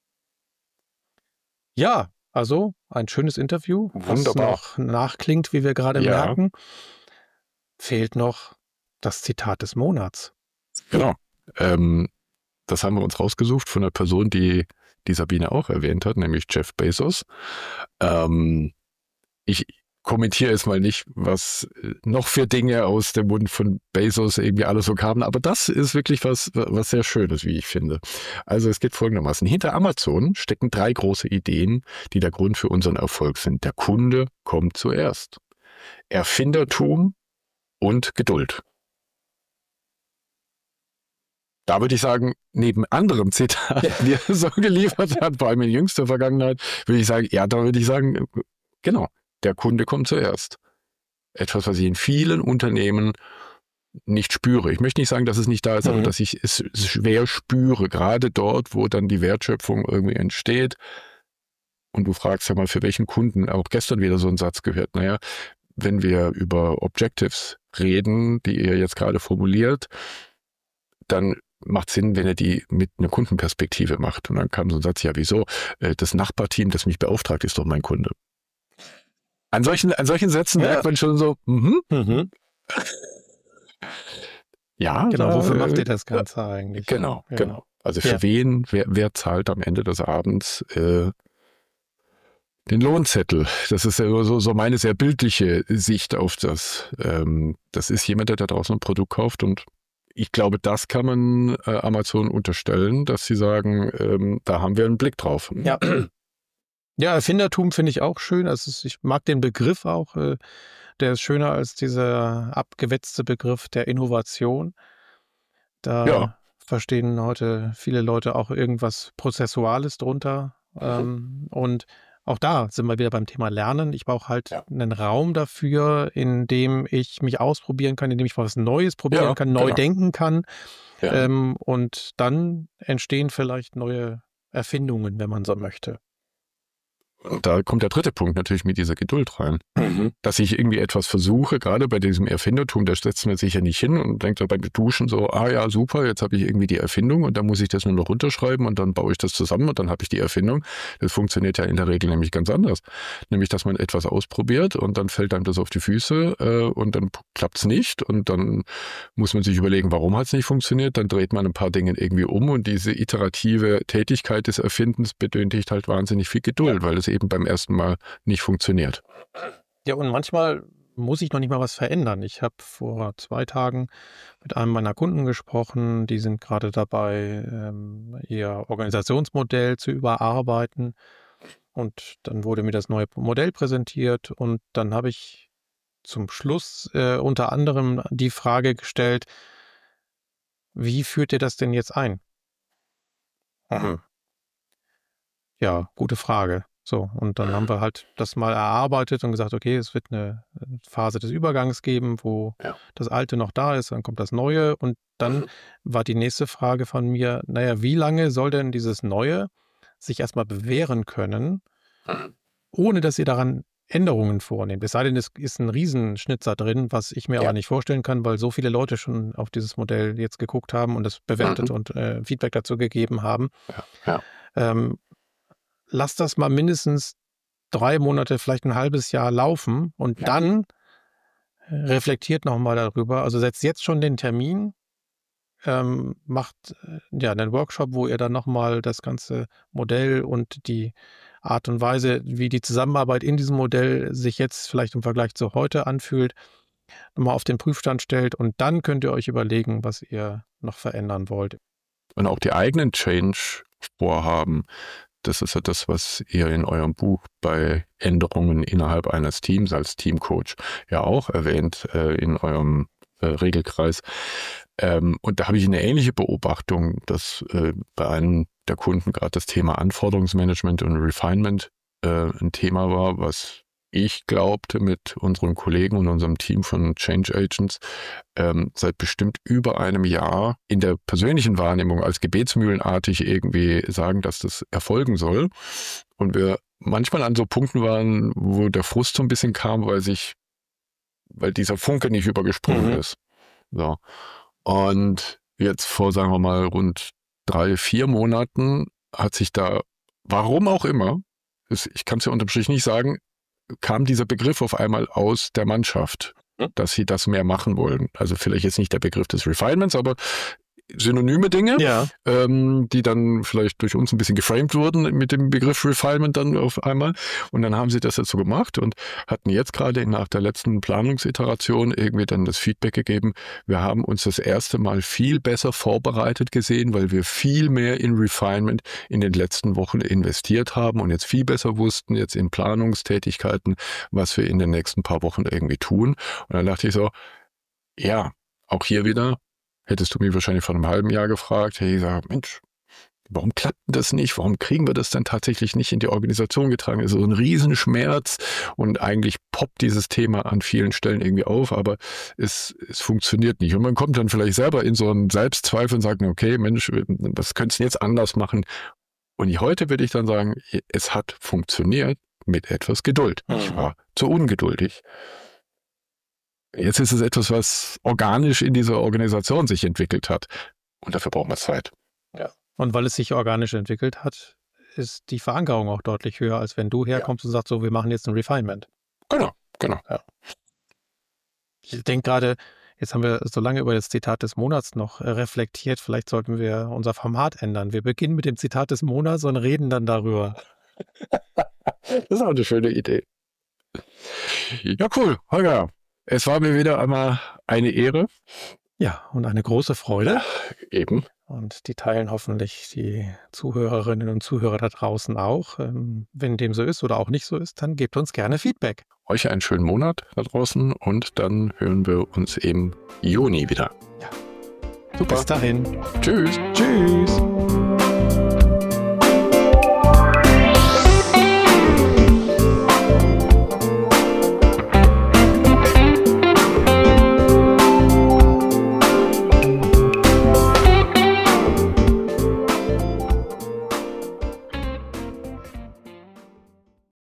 Ja, also ein schönes Interview, Wunderbar. was noch nachklingt, wie wir gerade Ja. merken. Fehlt noch das Zitat des Monats. Genau. Ähm, das haben wir uns rausgesucht von einer Person, die die Sabine auch erwähnt hat, nämlich Jeff Bezos. Ähm, ich kommentiere jetzt mal nicht, was noch für Dinge aus dem Mund von Bezos irgendwie alles so kamen, aber das ist wirklich was, was sehr Schönes, wie ich finde. Also es geht folgendermaßen. Hinter Amazon stecken drei große Ideen, die der Grund für unseren Erfolg sind. Der Kunde kommt zuerst. Erfindertum und Geduld. Da würde ich sagen, neben anderen Zitaten, die er so geliefert hat, vor allem in jüngster Vergangenheit, würde ich sagen, ja, da würde ich sagen, genau, der Kunde kommt zuerst. Etwas, was ich in vielen Unternehmen nicht spüre. Ich möchte nicht sagen, dass es nicht da ist, Mhm. aber dass ich es schwer spüre, gerade dort, wo dann die Wertschöpfung irgendwie entsteht. Und du fragst ja mal, für welchen Kunden, auch gestern wieder so ein Satz gehört, naja, wenn wir über Objectives reden, die ihr jetzt gerade formuliert, dann macht Sinn, wenn er die mit einer Kundenperspektive macht. Und dann kam so ein Satz, ja, wieso? Äh, Das Nachbarteam, das mich beauftragt, ist doch mein Kunde. An solchen, an solchen Sätzen Ja. merkt man schon so, mhm, Mhm. ja. Genau, da, wofür äh, macht ihr das Ganze eigentlich? Genau, Ja. genau. Also für Ja. wen, wer, wer zahlt am Ende des Abends äh, den Lohnzettel? Das ist ja so, so meine sehr bildliche Sicht auf das. Ähm, das ist jemand, der da draußen ein Produkt kauft, und ich glaube, das kann man äh, Amazon unterstellen, dass sie sagen, ähm, da haben wir einen Blick drauf. Ja. Ja, Erfindertum finde ich auch schön. Also es- ich mag den Begriff auch. äh, Der ist schöner als dieser abgewetzte Begriff der Innovation. Da Ja. verstehen heute viele Leute auch irgendwas Prozessuales drunter. Ähm, und auch da sind wir wieder beim Thema Lernen. Ich brauche halt Ja. einen Raum dafür, in dem ich mich ausprobieren kann, in dem ich was Neues probieren Ja, kann, neu genau. denken kann. Ja. Ähm, und dann entstehen vielleicht neue Erfindungen, wenn man so möchte. Und da kommt der dritte Punkt natürlich mit dieser Geduld rein. Dass ich irgendwie etwas versuche, gerade bei diesem Erfindertum, da setzt man sich ja nicht hin und denkt so beim Duschen so, ah ja, super, jetzt habe ich irgendwie die Erfindung und dann muss ich das nur noch runterschreiben und dann baue ich das zusammen und dann habe ich die Erfindung. Das funktioniert ja in der Regel nämlich ganz anders. Nämlich, dass man etwas ausprobiert und dann fällt einem das auf die Füße äh, und dann klappt es nicht und dann muss man sich überlegen, warum hat es nicht funktioniert, dann dreht man ein paar Dinge irgendwie um und diese iterative Tätigkeit des Erfindens benötigt halt wahnsinnig viel Geduld, weil es eben beim ersten Mal nicht funktioniert. Ja, und manchmal muss ich noch nicht mal was verändern. Ich habe vor zwei Tagen mit einem meiner Kunden gesprochen, die sind gerade dabei, ähm, ihr Organisationsmodell zu überarbeiten. Und dann wurde mir das neue Modell präsentiert und dann habe ich zum Schluss äh, unter anderem die Frage gestellt, wie führt ihr das denn jetzt ein? Mhm. Ja, gute Frage. So, und dann haben wir halt das mal erarbeitet und gesagt, okay, es wird eine Phase des Übergangs geben, wo Ja. das Alte noch da ist, dann kommt das Neue und dann war die nächste Frage von mir, naja, wie lange soll denn dieses Neue sich erstmal bewähren können, ohne dass ihr daran Änderungen vornehmt? Es sei denn, es ist ein Riesenschnitzer drin, was ich mir Ja. aber nicht vorstellen kann, weil so viele Leute schon auf dieses Modell jetzt geguckt haben und es bewertet Mhm. und äh, Feedback dazu gegeben haben. Ja. Ja. Ähm, lass das mal mindestens drei Monate, vielleicht ein halbes Jahr laufen und Ja. dann reflektiert nochmal darüber. Also setzt jetzt schon den Termin, ähm, macht äh, ja einen Workshop, wo ihr dann nochmal das ganze Modell und die Art und Weise, wie die Zusammenarbeit in diesem Modell sich jetzt vielleicht im Vergleich zu heute anfühlt, nochmal auf den Prüfstand stellt und dann könnt ihr euch überlegen, was ihr noch verändern wollt. Und auch die eigenen Change-Vorhaben, das ist ja das, was ihr in eurem Buch bei Änderungen innerhalb eines Teams als Teamcoach ja auch erwähnt, äh, in eurem äh, Regelkreis. Ähm, und da habe ich eine ähnliche Beobachtung, dass äh, bei einem der Kunden gerade das Thema Anforderungsmanagement und Refinement äh, ein Thema war, was ich glaubte mit unseren Kollegen und unserem Team von Change Agents ähm, seit bestimmt über einem Jahr in der persönlichen Wahrnehmung als gebetsmühlenartig irgendwie sagen, dass das erfolgen soll. Und wir manchmal an so Punkten waren, wo der Frust so ein bisschen kam, weil sich weil dieser Funke nicht übergesprungen Mhm. ist. So. Und jetzt vor, sagen wir mal, rund drei, vier Monaten hat sich da, warum auch immer, es- ich kann es ja unterm Strich nicht sagen, kam dieser Begriff auf einmal aus der Mannschaft, Hm. dass sie das mehr machen wollen. Also vielleicht jetzt nicht der Begriff des Refinements, aber synonyme Dinge, Ja. ähm, die dann vielleicht durch uns ein bisschen geframed wurden mit dem Begriff Refinement dann auf einmal. Und dann haben sie das jetzt so gemacht und hatten jetzt gerade nach der letzten Planungsiteration irgendwie dann das Feedback gegeben, wir haben uns das erste Mal viel besser vorbereitet gesehen, weil wir viel mehr in Refinement in den letzten Wochen investiert haben und jetzt viel besser wussten, jetzt in Planungstätigkeiten, was wir in den nächsten paar Wochen irgendwie tun. Und dann dachte ich so, ja, auch hier wieder, hättest du mich wahrscheinlich vor einem halben Jahr gefragt, hey, ich sag, Mensch, warum klappt denn das nicht? Warum kriegen wir das dann tatsächlich nicht in die Organisation getragen? Das ist so ein Riesenschmerz und eigentlich poppt dieses Thema an vielen Stellen irgendwie auf, aber es, es funktioniert nicht. Und man kommt dann vielleicht selber in so einen Selbstzweifel und sagt, okay, Mensch, was könntest du jetzt anders machen? Und heute würde ich dann sagen, es hat funktioniert mit etwas Geduld. Ich war zu ungeduldig. Jetzt ist es etwas, was organisch in dieser Organisation sich entwickelt hat. Und dafür brauchen wir Zeit. Und weil es sich organisch entwickelt hat, ist die Verankerung auch deutlich höher, als wenn du herkommst und sagst, so, wir machen jetzt ein Refinement. Genau, genau. Ich denke gerade, jetzt haben wir so lange über das Zitat des Monats noch äh, reflektiert, vielleicht sollten wir unser Format ändern. Wir beginnen mit dem Zitat des Monats und reden dann darüber. Das ist auch eine schöne Idee. Ja, cool. Holger, es war mir wieder einmal eine Ehre. Ja, und eine große Freude. Eben. Und die teilen hoffentlich die Zuhörerinnen und Zuhörer da draußen auch. Ähm, Wenn dem so ist oder auch nicht so ist, dann gebt uns gerne Feedback. Euch einen schönen Monat da draußen und dann hören wir uns im Juni wieder. Ja. Super. Bis dahin. Tschüss. Tschüss.